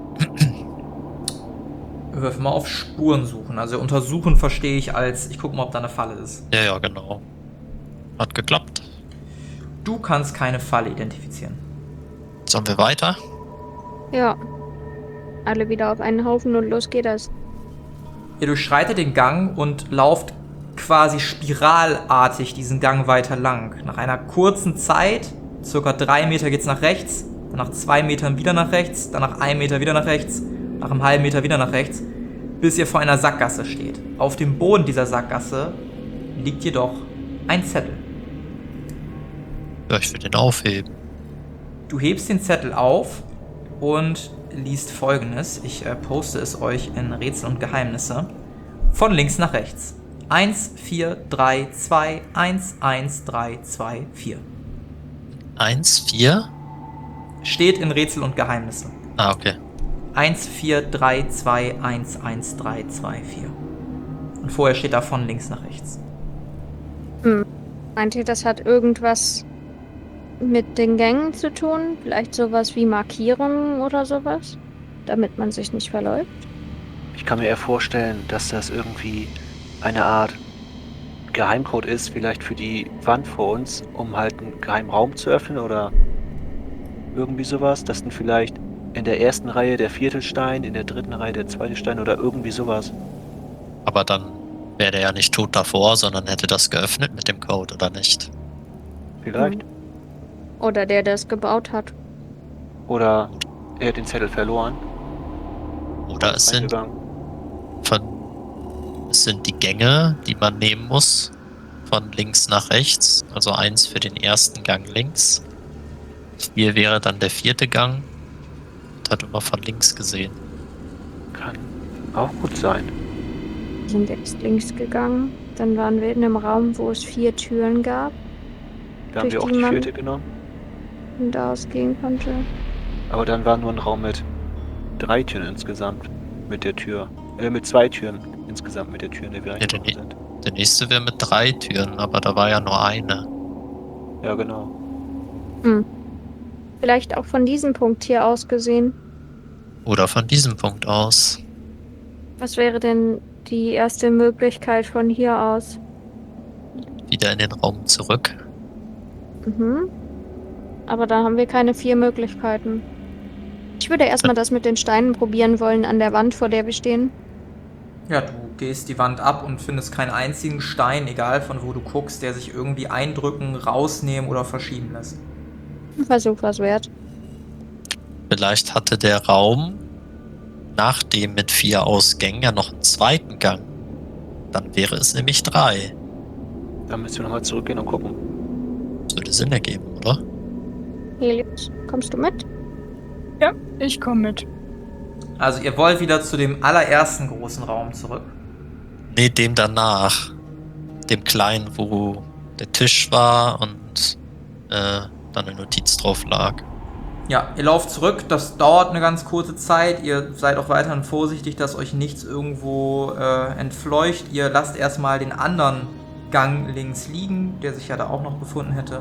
S1: Wirf mal auf Spuren suchen. Also untersuchen verstehe ich als, ich gucke mal, ob da eine Falle ist.
S3: Ja, ja, genau. Hat geklappt.
S1: Du kannst keine Falle identifizieren.
S3: Sollen wir weiter?
S2: Ja. Alle wieder auf einen Haufen und los geht das.
S1: Ihr durchschreitet den Gang und lauft quasi spiralartig diesen Gang weiter lang. Nach einer kurzen Zeit, circa drei Meter geht's nach rechts, dann nach zwei Metern wieder nach rechts, dann nach einem Meter wieder nach rechts, nach einem halben Meter wieder nach rechts, bis ihr vor einer Sackgasse steht. Auf dem Boden dieser Sackgasse liegt jedoch ein Zettel.
S3: Ja, ich will den aufheben.
S1: Du hebst den Zettel auf und liest Folgendes. Ich äh, poste es euch in Rätsel und Geheimnisse. Von links nach rechts. eins vier drei zwei eins eins drei zwei vier.
S3: Eins, vier?
S1: Steht in Rätsel und Geheimnisse.
S3: Ah, okay.
S1: eins vier drei zwei eins eins drei zwei vier. Und vorher steht da von links nach rechts.
S2: Hm. Meint ihr, das hat irgendwas mit den Gängen zu tun? Vielleicht sowas wie Markierungen oder sowas? Damit man sich nicht verläuft?
S5: Ich kann mir eher vorstellen, dass das irgendwie eine Art Geheimcode ist, vielleicht für die Wand vor uns, um halt einen geheimen Raum zu öffnen oder irgendwie sowas. Das sind vielleicht in der ersten Reihe der vierte Stein, in der dritten Reihe der zweite Stein oder irgendwie sowas.
S3: Aber dann wäre der ja nicht tot davor, sondern hätte das geöffnet mit dem Code, oder nicht?
S5: Vielleicht.
S2: Hm. Oder der, der es gebaut hat.
S5: Oder er hat den Zettel verloren.
S3: Oder es sind,
S5: Eingegangen.
S3: von, es sind die Gänge, die man nehmen muss, von links nach rechts. Also eins für den ersten Gang links. Hier wäre dann der vierte Gang. Und hat immer von links gesehen.
S5: Kann auch gut sein.
S2: Wir sind jetzt links gegangen. Dann waren wir in einem Raum, wo es vier Türen gab
S5: Da haben
S2: Durch
S5: wir auch
S2: die
S5: die
S2: man-
S5: vierte genommen.
S2: und da ausgehen konnte.
S5: Aber dann war nur ein Raum mit drei Türen insgesamt. Mit der Tür. Äh, mit zwei Türen insgesamt mit der Tür, in der wir
S3: Ja,
S5: reingekommen
S3: den-
S5: sind.
S3: Der nächste wäre mit drei Türen, aber da war ja nur eine.
S5: Ja, genau.
S2: Vielleicht auch von diesem Punkt hier aus gesehen.
S3: Oder von diesem Punkt aus.
S2: Was wäre denn die erste Möglichkeit von hier aus?
S3: Wieder in den Raum zurück.
S2: Mhm. Aber da haben wir keine vier Möglichkeiten. Ich würde erstmal das mit den Steinen probieren wollen an der Wand, vor der wir stehen.
S1: Ja, du gehst die Wand ab und findest keinen einzigen Stein, egal von wo du guckst, der sich irgendwie eindrücken, rausnehmen oder verschieben lässt.
S2: Ein Versuch was wert.
S3: Vielleicht hatte der Raum nach dem mit vier Ausgängen ja noch einen zweiten Gang. Dann wäre es nämlich drei.
S5: Dann müssen wir nochmal zurückgehen und gucken.
S3: Das würde Sinn ergeben, oder?
S2: Helios, kommst du mit?
S4: Ja, ich komme mit.
S1: Also ihr wollt wieder zu dem allerersten großen Raum zurück.
S3: Nee, dem danach. Dem kleinen, wo der Tisch war und äh, dann eine Notiz drauf lag.
S1: Ja, ihr lauft zurück, das dauert eine ganz kurze Zeit. Ihr seid auch weiterhin vorsichtig, dass euch nichts irgendwo äh, entfleucht. Ihr lasst erstmal den anderen Gang links liegen, der sich ja da auch noch befunden hätte.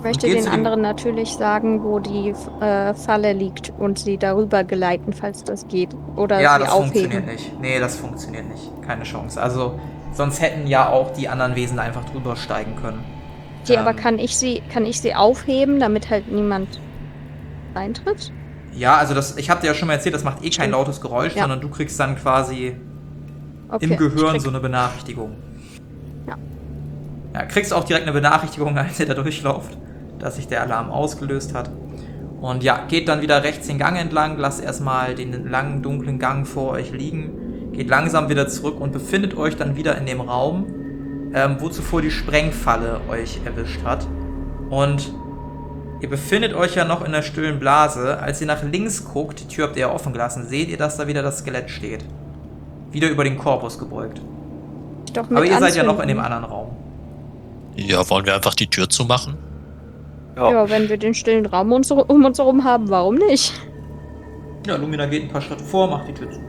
S2: möchte
S1: geht
S2: den
S1: zu dem-
S2: anderen natürlich sagen, wo die äh, Falle liegt und sie darüber geleiten, falls das geht. Oder
S1: Ja,
S2: sie
S1: das
S2: aufheben.
S1: funktioniert nicht. Nee, das funktioniert nicht. Keine Chance. Also, sonst hätten ja auch die anderen Wesen einfach drüber steigen können.
S2: Okay, aber
S1: Ähm,
S2: kann ich sie, kann ich sie aufheben, damit halt niemand reintritt?
S1: Ja, also das, ich habe dir ja schon mal erzählt, das macht eh kein
S2: Stimmt.
S1: lautes Geräusch,
S2: Ja.
S1: sondern du kriegst dann quasi
S2: Okay.
S1: im Gehirn
S2: ich krieg-
S1: so eine Benachrichtigung.
S2: Ja.
S1: Ja, kriegst auch direkt eine Benachrichtigung, als ihr da durchlauft, dass sich der Alarm ausgelöst hat. Und ja, geht dann wieder rechts den Gang entlang, lasst erstmal den langen, dunklen Gang vor euch liegen, geht langsam wieder zurück und befindet euch dann wieder in dem Raum, ähm, wo zuvor die Sprengfalle euch erwischt hat. Und ihr befindet euch ja noch in der stillen Blase. Als ihr nach links guckt, die Tür habt ihr ja offen gelassen, seht ihr, dass da wieder das Skelett steht. Wieder über den Korpus gebeugt.
S2: Doch mit
S1: Aber ihr seid ja noch in
S2: anzünden.
S1: dem anderen Raum.
S3: Ja, wollen wir einfach die Tür zumachen?
S5: Ja,
S2: Ja, wenn wir den stillen Raum uns, um uns herum haben, warum nicht?
S1: Ja, Lumina geht ein paar Schritte vor, macht die Tür zu.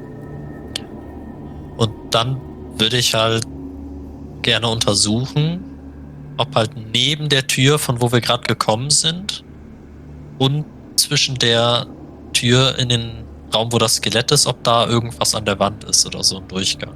S3: Und dann würde ich halt gerne untersuchen, ob halt neben der Tür, von wo wir gerade gekommen sind, und zwischen der Tür in den Raum, wo das Skelett ist, ob da irgendwas an der Wand ist oder so ein Durchgang.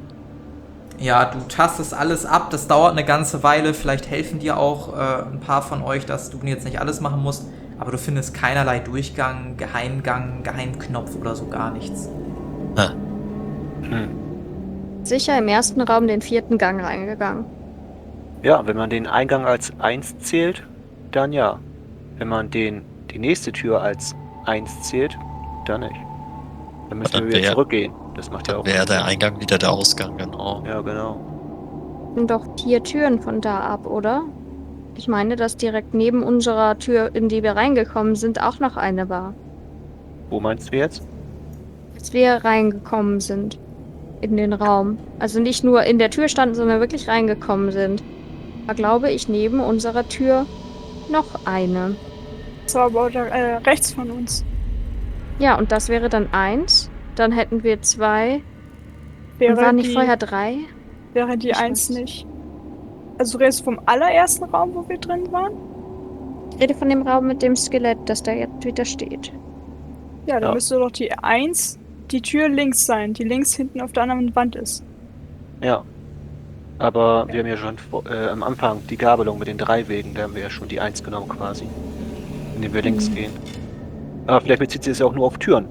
S1: Ja, du tastest alles ab, das dauert eine ganze Weile, vielleicht helfen dir auch äh, ein paar von euch, dass du jetzt nicht alles machen musst, aber du findest keinerlei Durchgang, Geheimgang, Geheimknopf oder so gar nichts.
S3: Ah,
S5: hm.
S2: Sicher im ersten Raum den vierten Gang reingegangen.
S5: Ja, wenn man den Eingang als eins zählt, dann ja. Wenn man den, die nächste Tür als eins zählt, dann nicht. Dann müssen
S3: Dann
S5: wir wieder
S3: wär-
S5: zurückgehen. Das macht ja
S3: dann
S5: auch
S3: wäre der
S5: Sinn.
S3: Eingang wieder der Ausgang, genau.
S5: Ja, genau.
S2: Sind doch vier Türen von da ab, oder? Ich meine, dass direkt neben unserer Tür, in die wir reingekommen sind, auch noch eine war.
S5: Wo meinst du jetzt?
S2: Als wir reingekommen sind in den Raum. Also nicht nur in der Tür standen, sondern wirklich reingekommen sind. Da glaube ich neben unserer Tür noch eine.
S4: Das war aber da, äh, rechts von uns.
S2: Ja, und das wäre dann eins. Dann hätten wir zwei.
S4: Wäre
S2: Und waren nicht
S4: die,
S2: vorher drei?
S4: wäre die
S2: Ich
S4: eins
S2: weiß.
S4: nicht. Also du redest vom allerersten Raum, wo wir drin waren?
S2: Ich rede von dem Raum mit dem Skelett, das da jetzt wieder steht.
S4: Ja, dann
S5: Ja.
S4: müsste doch die eins die Tür links sein, die links hinten auf der anderen Wand ist.
S5: Ja. Aber wir haben ja schon vor- äh, am Anfang die Gabelung mit den drei Wegen, da haben wir ja schon die eins genommen quasi. Indem wir links
S2: Mhm.
S5: gehen. Aber vielleicht bezieht sich das ja auch nur auf Türen.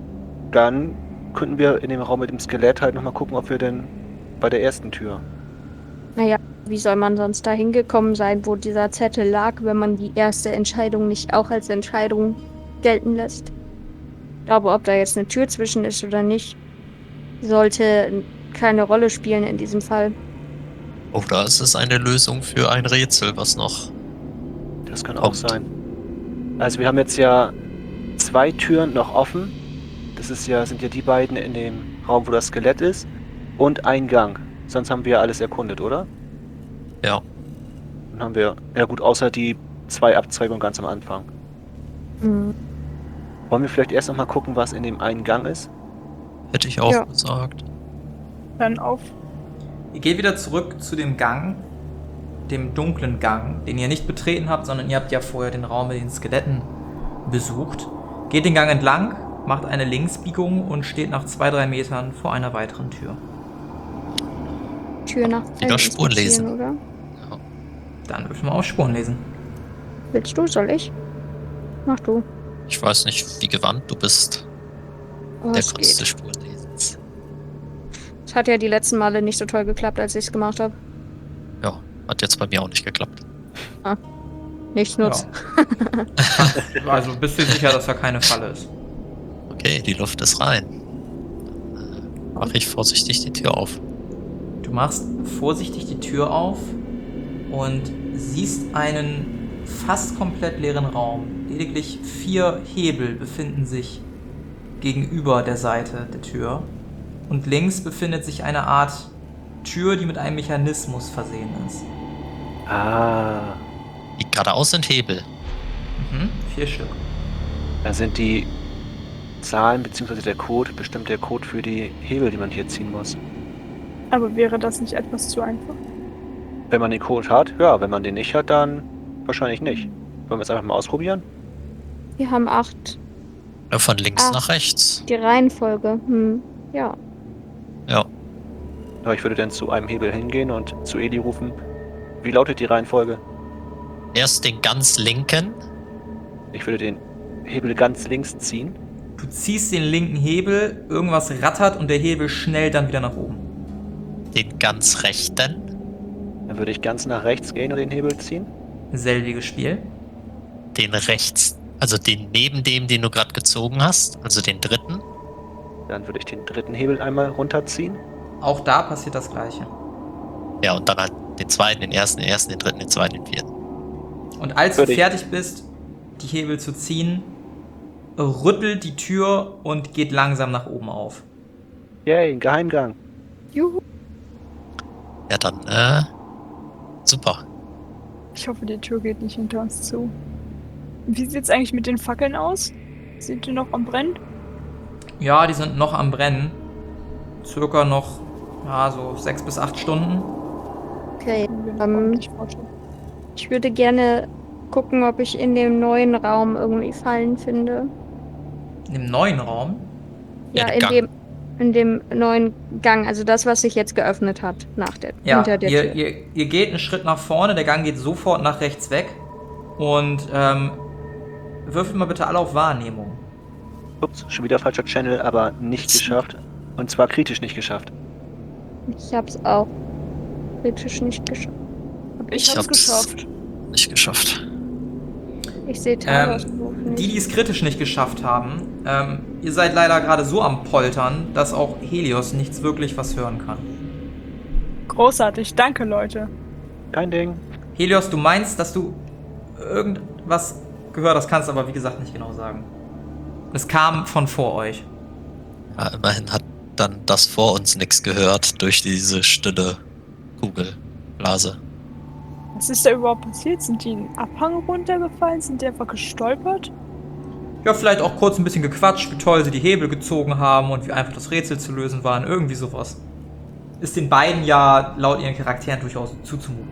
S5: Dann könnten wir in dem Raum mit dem Skelett halt nochmal gucken, ob wir denn bei der ersten Tür.
S2: Naja, wie soll man sonst da hingekommen sein, wo dieser Zettel lag, wenn man die erste Entscheidung nicht auch als Entscheidung gelten lässt? Ich glaube, ob da jetzt eine Tür zwischen ist oder nicht, sollte keine Rolle spielen in diesem Fall.
S3: Oder es ist eine Lösung für ein Rätsel, was noch.
S5: Das kann auch
S3: Kommt.
S5: sein. Also wir haben jetzt ja zwei Türen noch offen. Das ist ja, sind ja die beiden in dem Raum, wo das Skelett ist. Und ein Gang. Sonst haben wir ja alles erkundet, oder?
S3: Ja.
S5: Dann haben wir, ja gut, außer die zwei Abzweigungen ganz am Anfang.
S2: Mhm.
S5: Wollen wir vielleicht erst noch mal gucken, was in dem einen Gang ist?
S3: Hätte ich auch
S2: Ja.
S3: gesagt.
S4: Dann auf.
S1: Ihr geht wieder zurück zu dem Gang, dem dunklen Gang, den ihr nicht betreten habt, sondern ihr habt ja vorher den Raum mit den Skeletten besucht. Geht den Gang entlang, macht eine Linksbiegung und steht nach zwei, drei Metern vor einer weiteren Tür.
S2: Tür nach
S3: Wieder
S2: äh,
S3: Spuren lesen.
S2: inspizieren, oder?
S1: Dann würfeln wir auf Spuren lesen.
S2: Willst du? Soll ich? Mach du.
S3: Ich weiß nicht, wie gewandt du bist.
S2: Oh,
S3: der
S2: es
S3: Kunst des
S2: geht.
S3: Spurenlesens.
S2: Es hat ja die letzten Male nicht so toll geklappt, als ich es gemacht habe.
S3: Ja, hat jetzt bei mir auch nicht geklappt.
S2: Nichts nutzt.
S1: Ja. Also bist du sicher, dass da keine Falle ist?
S3: Okay, die Luft ist rein. Mache ich vorsichtig die Tür auf.
S1: Du machst vorsichtig die Tür auf und siehst einen fast komplett leeren Raum. Lediglich vier Hebel befinden sich gegenüber der Seite der Tür. Und links befindet sich eine Art Tür, die mit einem Mechanismus versehen ist.
S5: Ah,
S3: Die geradeaus sind Hebel.
S1: Mhm, vier Stück.
S5: da sind die Zahlen bzw. der Code, bestimmt der Code für die Hebel, die man hier ziehen muss.
S4: Aber wäre das nicht etwas zu einfach?
S5: Wenn man den Code hat, ja, wenn man den nicht hat, dann wahrscheinlich nicht. Wollen wir es einfach mal ausprobieren?
S2: Wir haben acht.
S3: Ja, von links
S2: Ah.
S3: nach rechts.
S2: Die Reihenfolge. Hm. Ja.
S3: Ja.
S5: Aber ich würde dann zu einem Hebel hingehen und zu Eli rufen. Wie lautet die Reihenfolge?
S3: Erst den ganz linken.
S5: Ich würde den Hebel ganz links ziehen.
S1: Du ziehst den linken Hebel, irgendwas rattert und der Hebel schnellt dann wieder nach oben.
S3: Den ganz rechten.
S5: Dann würde ich ganz nach rechts gehen und den Hebel ziehen.
S1: Selbiges Spiel.
S3: Den rechts. Also den neben dem, den du gerade gezogen hast. Also den dritten.
S5: Dann würde ich den dritten Hebel einmal runterziehen.
S1: Auch da passiert das Gleiche.
S3: Ja, und dann halt den zweiten, den ersten, den ersten, den dritten, den zweiten, den vierten.
S1: Und als du
S5: Würde ich-
S1: fertig bist, die Hebel zu ziehen, rüttelt die Tür und geht langsam nach oben auf.
S5: Yay, ein Geheimgang.
S2: Juhu.
S3: Ja, dann, äh, super.
S4: Ich hoffe, die Tür geht nicht hinter uns zu. Wie sieht's eigentlich mit den Fackeln aus? Sind die noch am Brennen?
S1: Ja, die sind noch am Brennen. Circa noch, ja, so sechs bis acht Stunden.
S2: Okay.
S4: Können wir
S2: Ähm,
S4: uns nicht vorstellen.
S2: Ich würde gerne gucken, ob ich in dem neuen Raum irgendwie Fallen finde.
S1: Im neuen Raum.
S3: Ja,
S2: Ja,
S3: im
S2: in
S3: Gang.
S2: dem, in dem neuen Gang. Also das, was sich jetzt geöffnet hat nach der,
S1: Ja,
S2: hinter der
S1: ihr,
S2: Tür.
S1: ihr, ihr geht einen Schritt nach vorne, der Gang geht sofort nach rechts weg. Und ähm, würfelt mal bitte alle auf Wahrnehmung.
S5: Ups, schon wieder falscher Channel, aber nicht geschafft. Und zwar kritisch nicht geschafft.
S2: Ich hab's auch kritisch nicht geschafft.
S4: Ich,
S3: Ich
S4: hab's
S3: hab's-
S4: geschafft.
S3: Nicht geschafft.
S2: Ich sehe Talos Wurf
S1: Die,
S2: nicht.
S1: die es kritisch nicht geschafft haben, ähm, ihr seid leider gerade so am Poltern, dass auch Helios nichts wirklich was hören kann.
S4: Großartig, danke Leute.
S5: Kein Ding.
S1: Helios, du meinst, dass du irgendwas gehört hast, kannst aber wie gesagt nicht genau sagen. Es kam von vor euch.
S3: Ja, immerhin hat dann das vor uns nichts gehört durch diese stille Kugelblase.
S4: Was ist da überhaupt passiert? Sind die einen Abhang runtergefallen? Sind die einfach gestolpert?
S1: Ja, vielleicht auch kurz ein bisschen gequatscht, wie toll sie die Hebel gezogen haben und wie einfach das Rätsel zu lösen waren. Irgendwie sowas. Ist den beiden ja laut ihren Charakteren durchaus zuzumuten.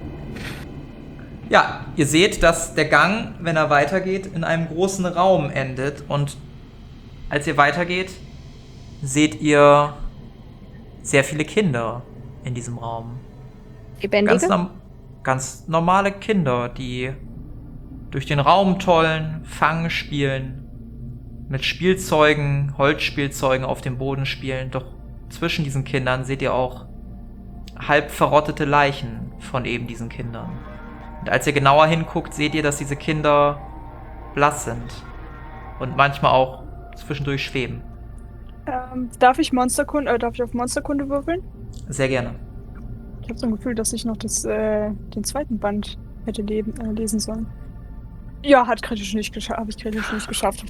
S1: Ja, ihr seht, dass der Gang, wenn er weitergeht, in einem großen Raum endet. Und als ihr weitergeht, seht ihr sehr viele Kinder in diesem Raum.
S2: Lebendige?
S1: Ganz, norm ganz normale Kinder, die durch den Raum tollen, Fang spielen, mit Spielzeugen, Holzspielzeugen auf dem Boden spielen. Doch zwischen diesen Kindern seht ihr auch halb verrottete Leichen von eben diesen Kindern. Und als ihr genauer hinguckt, seht ihr, dass diese Kinder blass sind und manchmal auch zwischendurch schweben.
S4: Ähm, darf ich Monsterkunde, äh, darf ich auf Monsterkunde würfeln?
S1: Sehr gerne.
S4: Ich habe so ein Gefühl, dass ich noch das, äh, den zweiten Band hätte leben, äh, lesen sollen. Ja, hat kritisch nicht geschafft, habe ich kritisch nicht geschafft.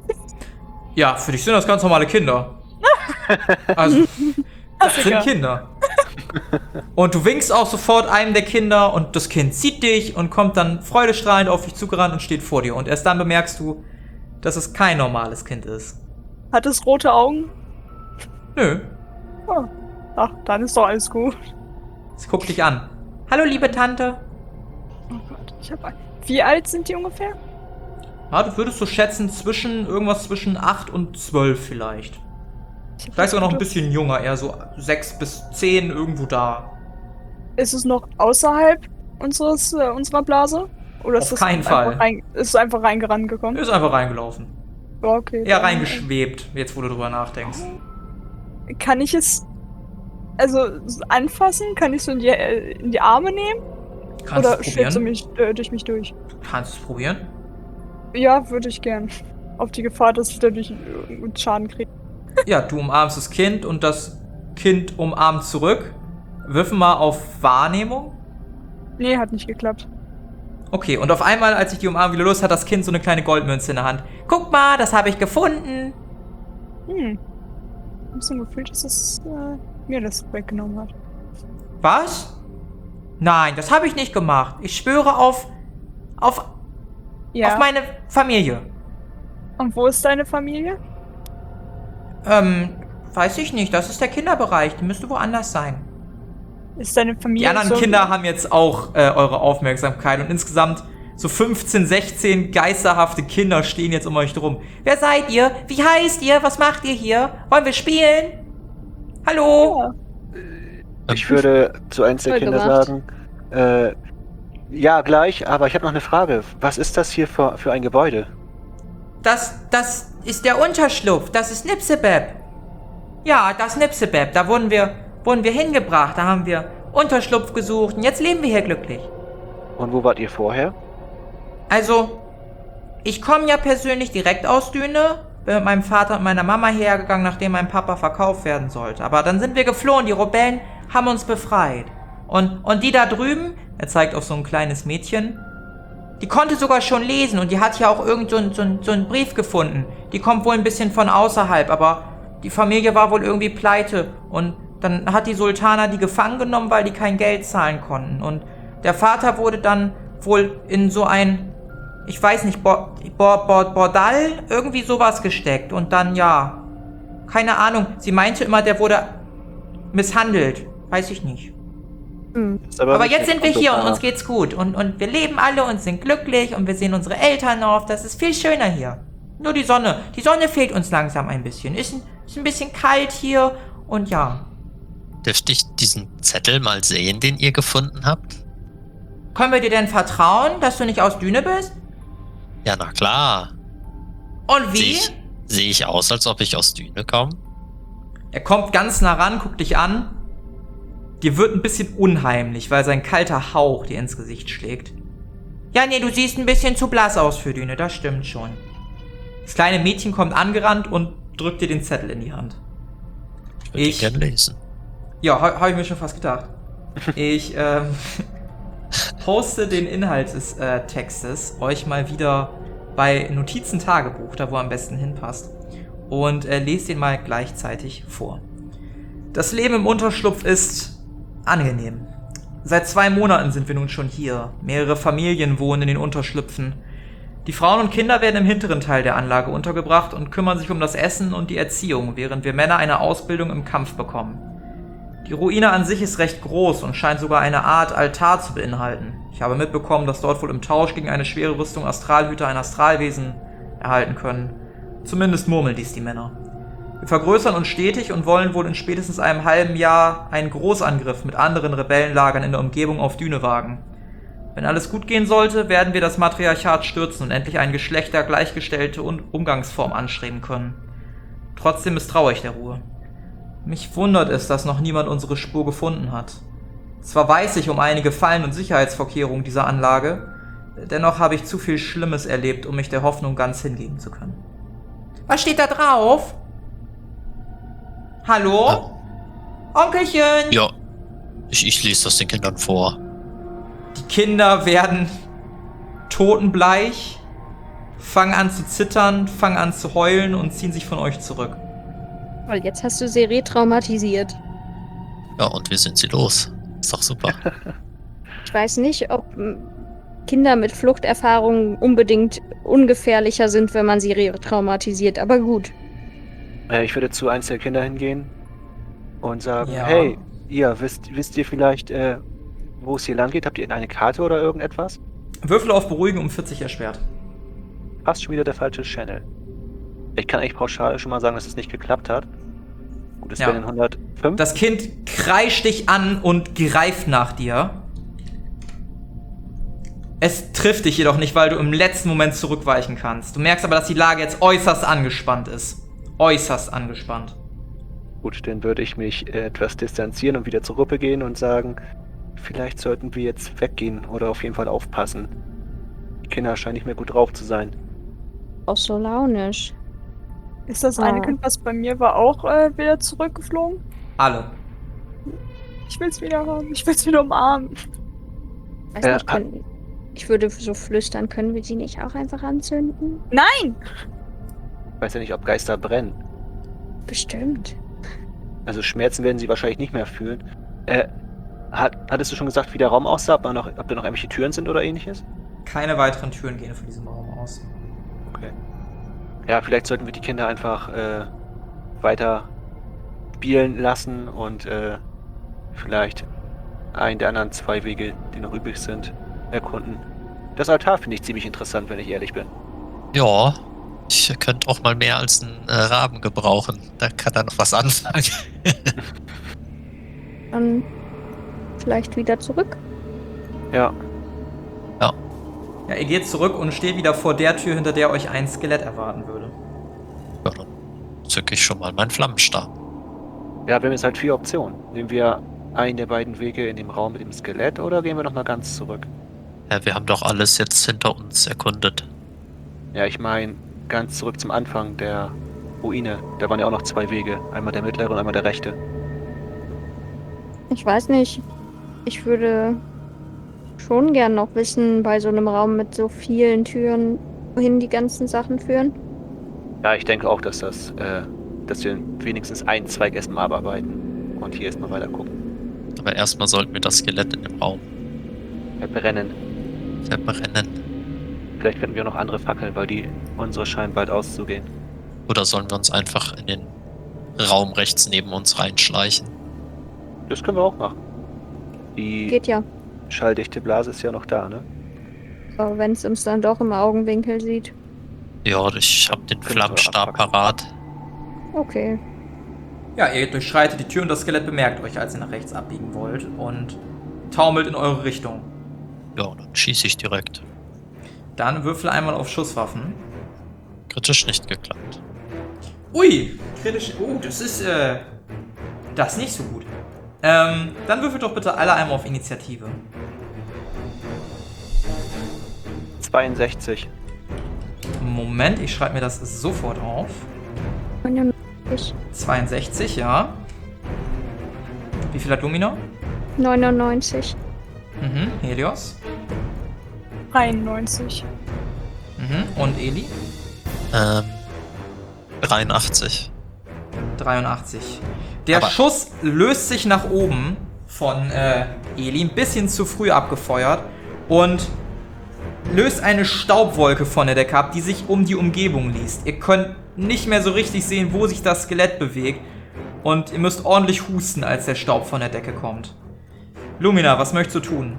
S1: Ja, für dich sind das ganz normale Kinder. Also, das sind
S4: Klassiker.
S1: Kinder. Und du winkst auch sofort einem der Kinder und das Kind sieht dich und kommt dann freudestrahlend auf dich zugerannt und steht vor dir. Und erst dann bemerkst du, dass es kein normales Kind ist.
S4: Hat es rote Augen?
S1: Nö,
S4: Oh. Ach, dann ist doch alles gut.
S1: es guckt dich an. Hallo, liebe Tante.
S4: Oh Gott, ich hab ein... Wie alt sind die ungefähr?
S1: Ja, du würdest so schätzen, zwischen irgendwas zwischen acht und zwölf vielleicht.
S4: Ich hab
S1: Vielleicht sogar noch ein
S4: das
S1: bisschen jünger, eher so sechs bis zehn irgendwo da.
S4: Ist es noch außerhalb unseres, äh, unserer Blase? Oder ist
S1: Auf
S4: das
S1: keinen
S4: einfach
S1: Fall.
S4: Rein, ist es einfach reingerannt gekommen?
S1: Ist einfach reingelaufen.
S4: Ja, okay.
S1: Eher
S4: dann-
S1: reingeschwebt, jetzt wo du drüber nachdenkst.
S4: Kann ich es also so anfassen? Kann ich es so in die, äh, in die Arme nehmen?
S1: Kannst
S4: Oder
S1: du
S4: schwebt
S1: probieren?
S4: sie mich, äh, durch mich durch?
S1: Kannst du es probieren?
S4: Ja, würde ich gern. Auf die Gefahr, dass ich dadurch äh, Schaden kriege.
S1: Ja, du umarmst das Kind und das Kind umarmt zurück. Wirf mal auf Wahrnehmung.
S4: Nee, hat nicht geklappt.
S1: Okay, und auf einmal, als ich die Umarmung wieder los, hat das Kind so eine kleine Goldmünze in der Hand. Guck mal, das habe ich gefunden.
S4: Hm. Ich hab so ein Gefühl, dass es äh, mir das weggenommen hat.
S1: Was? Nein, das habe ich nicht gemacht. Ich schwöre auf, auf,
S4: Ja.
S1: auf meine Familie.
S4: Und wo ist deine Familie?
S1: Ähm, weiß ich nicht. Das ist der Kinderbereich. Die müsste woanders sein.
S4: Ist deine
S1: Die
S4: Familie
S1: anderen
S4: so
S1: Kinder haben jetzt auch äh, eure Aufmerksamkeit und insgesamt so fünfzehn, sechzehn geisterhafte Kinder stehen jetzt um euch drum. Wer seid ihr? Wie heißt ihr? Was macht ihr hier? Wollen wir spielen? Hallo?
S4: Ja.
S5: Ich würde zu eins der
S2: Voll
S5: Kinder
S2: gemacht.
S5: sagen, äh, ja, gleich, aber ich habe noch eine Frage. Was ist das hier für, für ein Gebäude?
S1: Das, das ist der Unterschlupf. Das ist Nipsebeb. Ja, das Nipsebeb. Da wurden wir, wurden wir hingebracht. Da haben wir Unterschlupf gesucht und jetzt leben wir hier glücklich.
S5: Und wo wart ihr vorher?
S1: Also, ich komme ja persönlich direkt aus Düne. Bin mit meinem Vater und meiner Mama hergegangen, nachdem mein Papa verkauft werden sollte. Aber dann sind wir geflohen. Die Rebellen haben uns befreit. Und, und die da drüben, er zeigt auf so ein kleines Mädchen, die konnte sogar schon lesen und die hat ja auch irgend so, so, so einen Brief gefunden. Die kommt wohl ein bisschen von außerhalb, aber die Familie war wohl irgendwie pleite. Und dann hat die Sultana die gefangen genommen, weil die kein Geld zahlen konnten. Und der Vater wurde dann wohl in so ein, ich weiß nicht, Bo Bo Bo Bordell, irgendwie sowas gesteckt. Und dann, ja, keine Ahnung, sie meinte immer, der wurde misshandelt. Weiß ich nicht.
S2: Hm.
S5: Ist aber
S1: Aber
S5: nicht
S1: jetzt sind wir
S5: von
S1: hier und
S5: Sultana.
S1: uns geht's gut. Und, und wir leben alle und sind glücklich und wir sehen unsere Eltern auf. Das ist viel schöner hier. Nur die Sonne. Die Sonne fehlt uns langsam ein bisschen. Ist ein, ist ein bisschen kalt hier und ja.
S3: Dürfte ich diesen Zettel mal sehen, den ihr gefunden habt?
S1: Können wir dir denn vertrauen, dass du nicht aus Düne bist?
S3: Ja, na klar.
S1: Und
S3: Sehe
S1: wie?
S3: ich, sehe ich aus, als ob ich aus Düne komme?
S1: Er kommt ganz nah ran, guckt dich an. Dir wird ein bisschen unheimlich, weil sein kalter Hauch dir ins Gesicht schlägt. Ja, nee, du siehst ein bisschen zu blass aus für Düne, das stimmt schon. Das kleine Mädchen kommt angerannt und drückt dir den Zettel in die Hand.
S3: Ich würde ihn
S1: Ich-
S3: gerne lesen.
S1: Ja, ha- habe ich mir schon fast gedacht. Ich ähm, poste den Inhalt des äh, Textes euch mal wieder bei Notizen-Tagebuch, da wo er am besten hinpasst. Und äh, lese den mal gleichzeitig vor. Das Leben im Unterschlupf ist angenehm. Seit zwei Monaten sind wir nun schon hier. Mehrere Familien wohnen in den Unterschlüpfen. Die Frauen und Kinder werden im hinteren Teil der Anlage untergebracht und kümmern sich um das Essen und die Erziehung, während wir Männer eine Ausbildung im Kampf bekommen. Die Ruine an sich ist recht groß und scheint sogar eine Art Altar zu beinhalten. Ich habe mitbekommen, dass dort wohl im Tausch gegen eine schwere Rüstung Astralhüter ein Astralwesen erhalten können. Zumindest murmeln dies die Männer. Wir vergrößern uns stetig und wollen wohl in spätestens einem halben Jahr einen Großangriff mit anderen Rebellenlagern in der Umgebung auf Düne wagen. Wenn alles gut gehen sollte, werden wir das Matriarchat stürzen und endlich eine geschlechtergleichgestellte Un- Umgangsform anstreben können. Trotzdem misstraue ich der Ruhe. Mich wundert es, dass noch niemand unsere Spur gefunden hat. Zwar weiß ich um einige Fallen und Sicherheitsvorkehrungen dieser Anlage, dennoch habe ich zu viel Schlimmes erlebt, um mich der Hoffnung ganz hingeben zu können. Was steht da drauf? Hallo? Onkelchen?
S3: Ja, ich, ich lese das den Kindern vor.
S1: Die Kinder werden totenbleich, fangen an zu zittern, fangen an zu heulen und ziehen sich von euch zurück.
S2: Weil jetzt hast du sie retraumatisiert.
S3: Ja, und wir sind sie los. Ist doch super.
S2: Ich weiß nicht, ob m, Kinder mit Fluchterfahrungen unbedingt ungefährlicher sind, wenn man sie retraumatisiert, aber gut.
S5: Äh, ich würde zu eins der Kinder hingehen und sagen,
S1: Ja.
S5: hey, ihr, wisst, wisst ihr vielleicht, äh, wo es hier lang geht? Habt ihr eine Karte oder irgendetwas?
S1: Würfel auf Beruhigen um vierzig erschwert.
S5: Fast schon wieder der falsche Channel. Ich kann eigentlich pauschal schon mal sagen, dass es nicht geklappt hat. Gut, es
S1: Ja.
S5: wären hundertfünf.
S1: Das Kind kreischt dich an und greift nach dir. Es trifft dich jedoch nicht, weil du im letzten Moment zurückweichen kannst. Du merkst aber, dass die Lage jetzt äußerst angespannt ist. Äußerst angespannt.
S5: Gut, dann würde ich mich äh, etwas distanzieren und wieder zur Gruppe gehen und sagen, vielleicht sollten wir jetzt weggehen oder auf jeden Fall aufpassen. Die Kinder scheinen nicht mehr gut drauf zu sein.
S2: Auch so launisch.
S4: Ist das
S2: Ah.
S4: eine Kind, was bei mir war, auch äh, wieder zurückgeflogen?
S1: Alle.
S4: Ich will's wieder haben. Ich will's wieder umarmen.
S2: Weiß
S5: Äh,
S2: nicht, können, ich würde so flüstern, können wir sie nicht auch einfach anzünden?
S4: Nein!
S5: Ich weiß ja nicht, ob Geister brennen.
S2: Bestimmt.
S5: Also Schmerzen werden sie wahrscheinlich nicht mehr fühlen. Äh, hat, hattest du schon gesagt, wie der Raum aussah? Ob, man noch, ob da noch irgendwelche Türen sind oder ähnliches?
S1: Keine weiteren Türen gehen von diesem Raum aus.
S5: Okay. Ja, vielleicht sollten wir die Kinder einfach äh, weiter spielen lassen und äh, vielleicht einen der anderen zwei Wege, die noch übrig sind, erkunden. Das Altar finde ich ziemlich interessant, wenn ich ehrlich bin.
S3: Ja, ich könnte auch mal mehr als einen äh, Raben gebrauchen. Da kann er noch was anfangen.
S2: Dann vielleicht wieder zurück.
S5: Ja.
S1: Ja, ihr geht zurück und steht wieder vor der Tür, hinter der euch ein Skelett erwarten würde.
S3: Ja, dann zücke ich schon mal meinen Flammenstab.
S5: Ja, wir haben jetzt halt vier Optionen. Nehmen wir einen der beiden Wege in dem Raum mit dem Skelett oder gehen wir nochmal ganz zurück?
S3: Ja, wir haben doch alles jetzt hinter uns erkundet.
S5: Ja, ich meine, ganz zurück zum Anfang der Ruine. Da waren ja auch noch zwei Wege. Einmal der mittlere und einmal der rechte.
S2: Ich weiß nicht. Ich würde schon gern noch wissen, bei so einem Raum mit so vielen Türen, wohin die ganzen Sachen führen.
S5: Ja, ich denke auch, dass das, äh, dass wir wenigstens einen Zweig erstmal abarbeiten und hier erstmal weiter gucken.
S3: Aber erstmal sollten wir das Skelett in dem Raum
S5: Verbrennen.
S3: verbrennen.
S5: Vielleicht finden wir noch andere Fackeln, weil die unsere scheinen bald auszugehen.
S3: Oder sollen wir uns einfach in den Raum rechts neben uns reinschleichen?
S5: Das können wir auch machen. Die
S2: Geht ja.
S5: schalldichte Blase ist ja noch da, ne?
S2: Aber wenn es uns dann doch im Augenwinkel sieht.
S3: Ja, ich hab den
S5: Können wir
S3: Flammenstab
S5: abpacken.
S3: parat.
S2: Okay.
S1: Ja, ihr durchschreitet die Tür und das Skelett bemerkt euch, als ihr nach rechts abbiegen wollt und taumelt in eure Richtung.
S3: Ja, dann schieße ich direkt.
S1: Dann würfel einmal auf Schusswaffen.
S3: Kritisch nicht geklappt.
S1: Ui, kritisch. Oh, das ist, äh, das ist nicht so gut. Ähm, dann würfelt doch bitte alle einmal auf Initiative.
S5: zweiundsechzig.
S1: Moment, ich schreibe mir das sofort auf.
S2: neunundneunzig.
S1: zweiundsechzig, ja. Wie viel hat Lumina?
S2: neunundneunzig.
S1: Mhm, Helios.
S4: einundneunzig.
S1: Mhm, und Eli?
S3: Ähm, dreiundachtzig.
S1: dreiundachtzig. Der
S3: Aber-
S1: Schuss löst sich nach oben von äh, Eli, ein bisschen zu früh abgefeuert und löst eine Staubwolke von der Decke ab, die sich um die Umgebung liest. Ihr könnt nicht mehr so richtig sehen, wo sich das Skelett bewegt und ihr müsst ordentlich husten, als der Staub von der Decke kommt. Lumina, was möchtest du tun?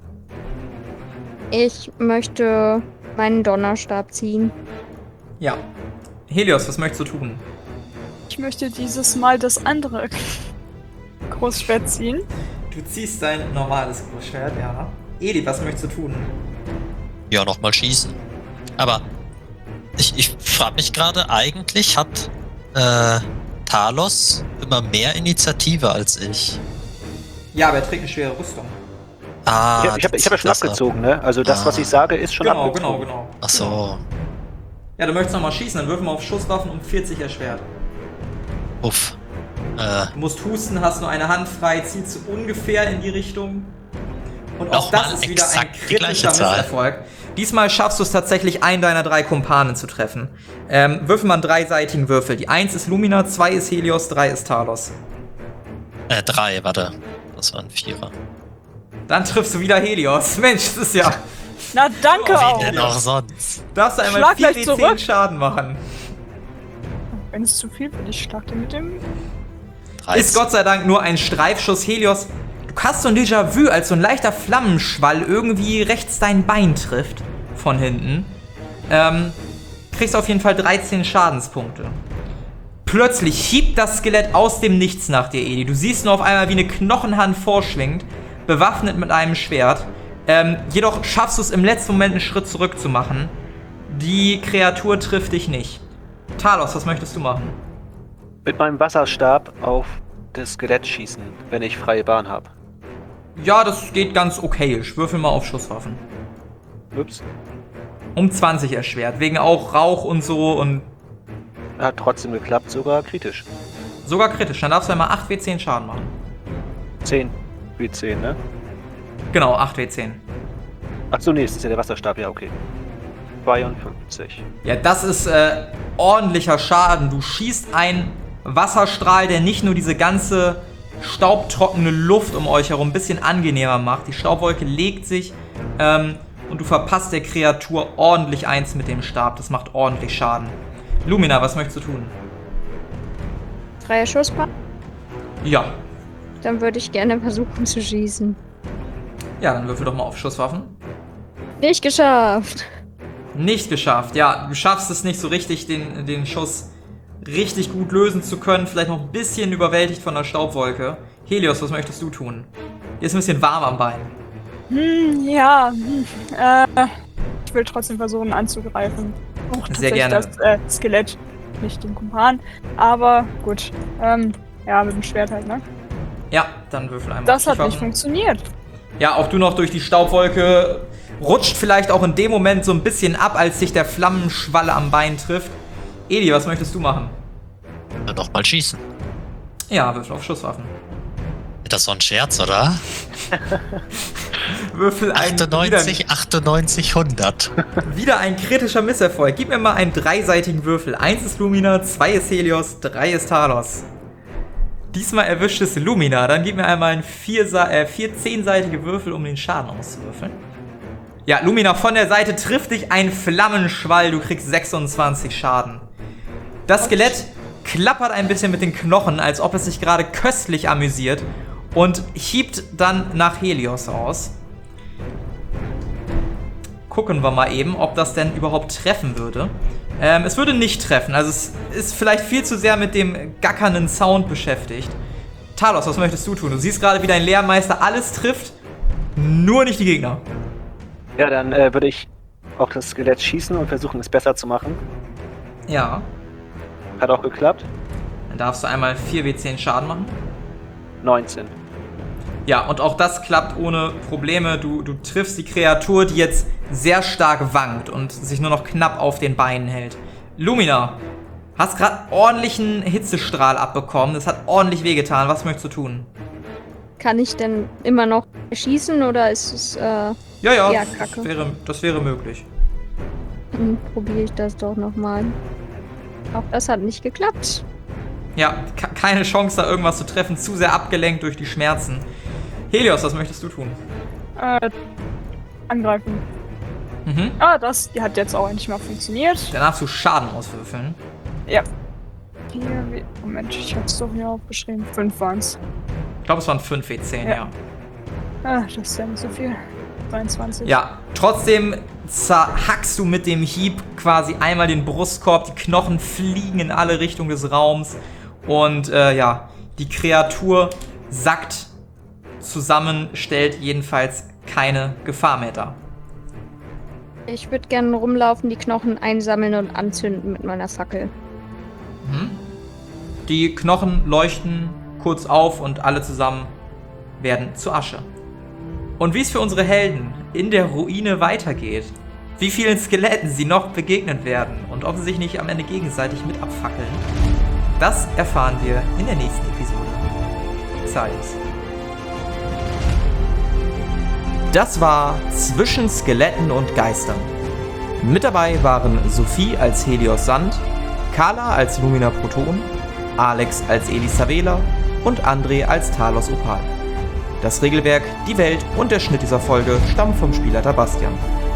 S2: Ich möchte meinen Donnerstab ziehen.
S1: Ja. Helios, was möchtest du tun?
S4: Ich möchte dieses Mal das andere Großschwert ziehen.
S1: Du ziehst dein normales Großschwert, ja. Eli, was möchtest du tun?
S3: Ja, nochmal schießen. Aber ich, ich frage mich gerade, eigentlich hat äh, Talos immer mehr Initiative als ich.
S1: Ja, aber er trägt eine schwere Rüstung.
S3: Ah,
S5: ich habe ich hab,
S3: die
S5: ich hab ja
S3: zieht
S5: schon
S3: das ab.
S5: abgezogen, ne? Also das,
S3: Ah.
S5: was ich sage, ist schon
S1: Genau,
S5: abgezogen.
S1: genau, genau.
S3: Ach so.
S1: Ja, du möchtest nochmal schießen, dann würfeln wir auf Schusswaffen um vierzig erschwert.
S3: Uff. Äh,
S1: Du musst husten, hast nur eine Hand frei, zielst du ungefähr in die Richtung. Und auch
S3: Nochmal
S1: das ist wieder ein
S3: exakt die gleiche
S1: kritischer
S3: Zahl.
S1: Misserfolg. Diesmal schaffst du es tatsächlich, einen deiner drei Kumpanen zu treffen. Ähm, würfel mal einen dreiseitigen Würfel. Die eins ist Lumina, zwei ist Helios, drei ist Talos.
S3: äh, drei, warte. Das waren Vierer.
S1: Dann triffst du wieder Helios. Mensch, das ist ja...
S4: Na, danke
S1: Oh,
S4: auch.
S3: Wie denn auch sonst?
S1: Darfst du einmal
S4: Schlag
S1: vier
S4: gleich
S1: W zehn
S4: zurück.
S1: Schaden machen.
S4: Wenn es zu viel wird, ich schlag den mit dem.
S1: Ist Gott sei Dank nur ein Streifschuss. Helios, du hast so ein Déjà-vu, als so ein leichter Flammenschwall irgendwie rechts dein Bein trifft. Von hinten. Ähm, kriegst auf jeden Fall dreizehn Schadenspunkte. Plötzlich hiebt das Skelett aus dem Nichts nach dir, Eli. Du siehst nur auf einmal, wie eine Knochenhand vorschwingt, bewaffnet mit einem Schwert. Ähm, jedoch schaffst du es im letzten Moment, einen Schritt zurück zu machen. Die Kreatur trifft dich nicht. Talos, was möchtest du machen?
S5: Mit meinem Wasserstab auf das Skelett schießen, wenn ich freie Bahn habe.
S1: Ja, das geht ganz okayisch. Würfel mal auf Schusswaffen.
S5: Ups.
S1: Um zwanzig erschwert, wegen auch Rauch und so und
S5: Hat trotzdem geklappt, sogar kritisch.
S1: sogar kritisch. Dann darfst du einmal acht W zehn Schaden machen.
S5: zehn W zehn, ne?
S1: Genau, acht W zehn.
S5: Achso, nee, das ist ja der Wasserstab, ja, okay. zweiundfünfzig.
S1: Ja, das ist äh, ordentlicher Schaden. Du schießt einen Wasserstrahl, der nicht nur diese ganze staubtrockene Luft um euch herum ein bisschen angenehmer macht. Die Staubwolke legt sich ähm, und du verpasst der Kreatur ordentlich eins mit dem Stab. Das macht ordentlich Schaden. Lumina, was möchtest du tun?
S2: Freier Schusspaar.
S1: Ja.
S2: Dann würde ich gerne versuchen zu schießen.
S1: Ja, dann würfel doch mal auf Schusswaffen.
S2: Nicht geschafft.
S1: Nicht geschafft. Ja, du schaffst es nicht so richtig, den, den Schuss richtig gut lösen zu können. Vielleicht noch ein bisschen überwältigt von der Staubwolke. Helios, was möchtest du tun? Dir ist ein bisschen warm am Bein.
S4: Hm, ja. Hm, äh, ich will trotzdem versuchen anzugreifen. Auch
S1: Sehr gerne.
S4: Das äh, Skelett, nicht den Kumpan. Aber gut. Ähm, ja, mit dem Schwert halt, ne?
S1: Ja, dann würfel einmal.
S4: Das hat nicht
S1: Waffen.
S4: funktioniert.
S1: Ja, auch du noch durch die Staubwolke. Rutscht vielleicht auch in dem Moment so ein bisschen ab, als sich der Flammenschwalle am Bein trifft. Eli, was möchtest du machen?
S3: Dann doch mal schießen.
S1: Ja, würfel auf Schusswaffen.
S3: Ist das so ein Scherz, oder?
S1: Würfel ein.
S3: achtundneunzig, achtundneunzig, hundert.
S1: Wieder, wieder ein kritischer Misserfolg. Gib mir mal einen dreiseitigen Würfel. Eins ist Lumina, zwei ist Helios, drei ist Talos. Diesmal erwischt es Lumina. Dann gib mir einmal einen vier, äh, vier zehnseitige Würfel, um den Schaden auszuwürfeln. Ja, Lumina, von der Seite trifft dich ein Flammenschwall. Du kriegst sechsundzwanzig Schaden. Das Skelett klappert ein bisschen mit den Knochen, als ob es sich gerade köstlich amüsiert und hiebt dann nach Helios aus. Gucken wir mal eben, ob das denn überhaupt treffen würde. Ähm, es würde nicht treffen, also es ist vielleicht viel zu sehr mit dem gackernden Sound beschäftigt. Talos, was möchtest du tun? Du siehst gerade, wie dein Lehrmeister alles trifft, nur nicht die Gegner.
S5: Ja, dann äh, würde ich auf das Skelett schießen und versuchen, es besser zu machen.
S1: Ja.
S5: Hat auch geklappt.
S1: Dann darfst du einmal vier W zehn Schaden machen.
S5: neunzehn.
S1: Ja, und auch das klappt ohne Probleme. Du, du triffst die Kreatur, die jetzt sehr stark wankt und sich nur noch knapp auf den Beinen hält. Lumina, hast gerade ordentlichen Hitzestrahl abbekommen. Das hat ordentlich wehgetan. Was möchtest du tun?
S2: Kann ich denn immer noch schießen oder ist es, äh,
S1: Ja, ja,
S2: Ja,
S1: das
S2: Kacke.
S1: wäre, das wäre möglich.
S2: Dann probiere ich das doch nochmal. Auch das hat nicht geklappt.
S1: Ja, ke- keine Chance, da irgendwas zu treffen. Zu sehr abgelenkt durch die Schmerzen. Helios, was möchtest du tun?
S4: Äh, angreifen.
S1: Mhm.
S4: Ah, das die hat jetzt auch endlich mal funktioniert.
S1: Dann darfst du Schaden auswürfeln.
S4: Ja. Hier, wie, Moment, ich hab's doch hier aufgeschrieben. Fünf waren's.
S1: Ich glaube, es waren fünf W zehn, ja.
S4: Ja. Ah, das ist ja nicht so viel. zweiundzwanzig.
S1: Ja, trotzdem zerhackst du mit dem Hieb quasi einmal den Brustkorb, die Knochen fliegen in alle Richtungen des Raums und äh, ja, die Kreatur sackt zusammen, stellt jedenfalls keine Gefahr mehr dar.
S2: Ich würde gerne rumlaufen, die Knochen einsammeln und anzünden mit meiner Fackel.
S1: Mhm. Die Knochen leuchten kurz auf und alle zusammen werden zu Asche. Und wie es für unsere Helden in der Ruine weitergeht, wie vielen Skeletten sie noch begegnen werden und ob sie sich nicht am Ende gegenseitig mit abfackeln, das erfahren wir in der nächsten Episode. Xaios. Das war Zwischen Skeletten und Geistern. Mit dabei waren Sophie als Helios Sand, Carla als Lumina Proton, Alex als Elisavela und André als Talos Opal. Das Regelwerk, die Welt und der Schnitt dieser Folge stammen vom Spielleiter Bastian.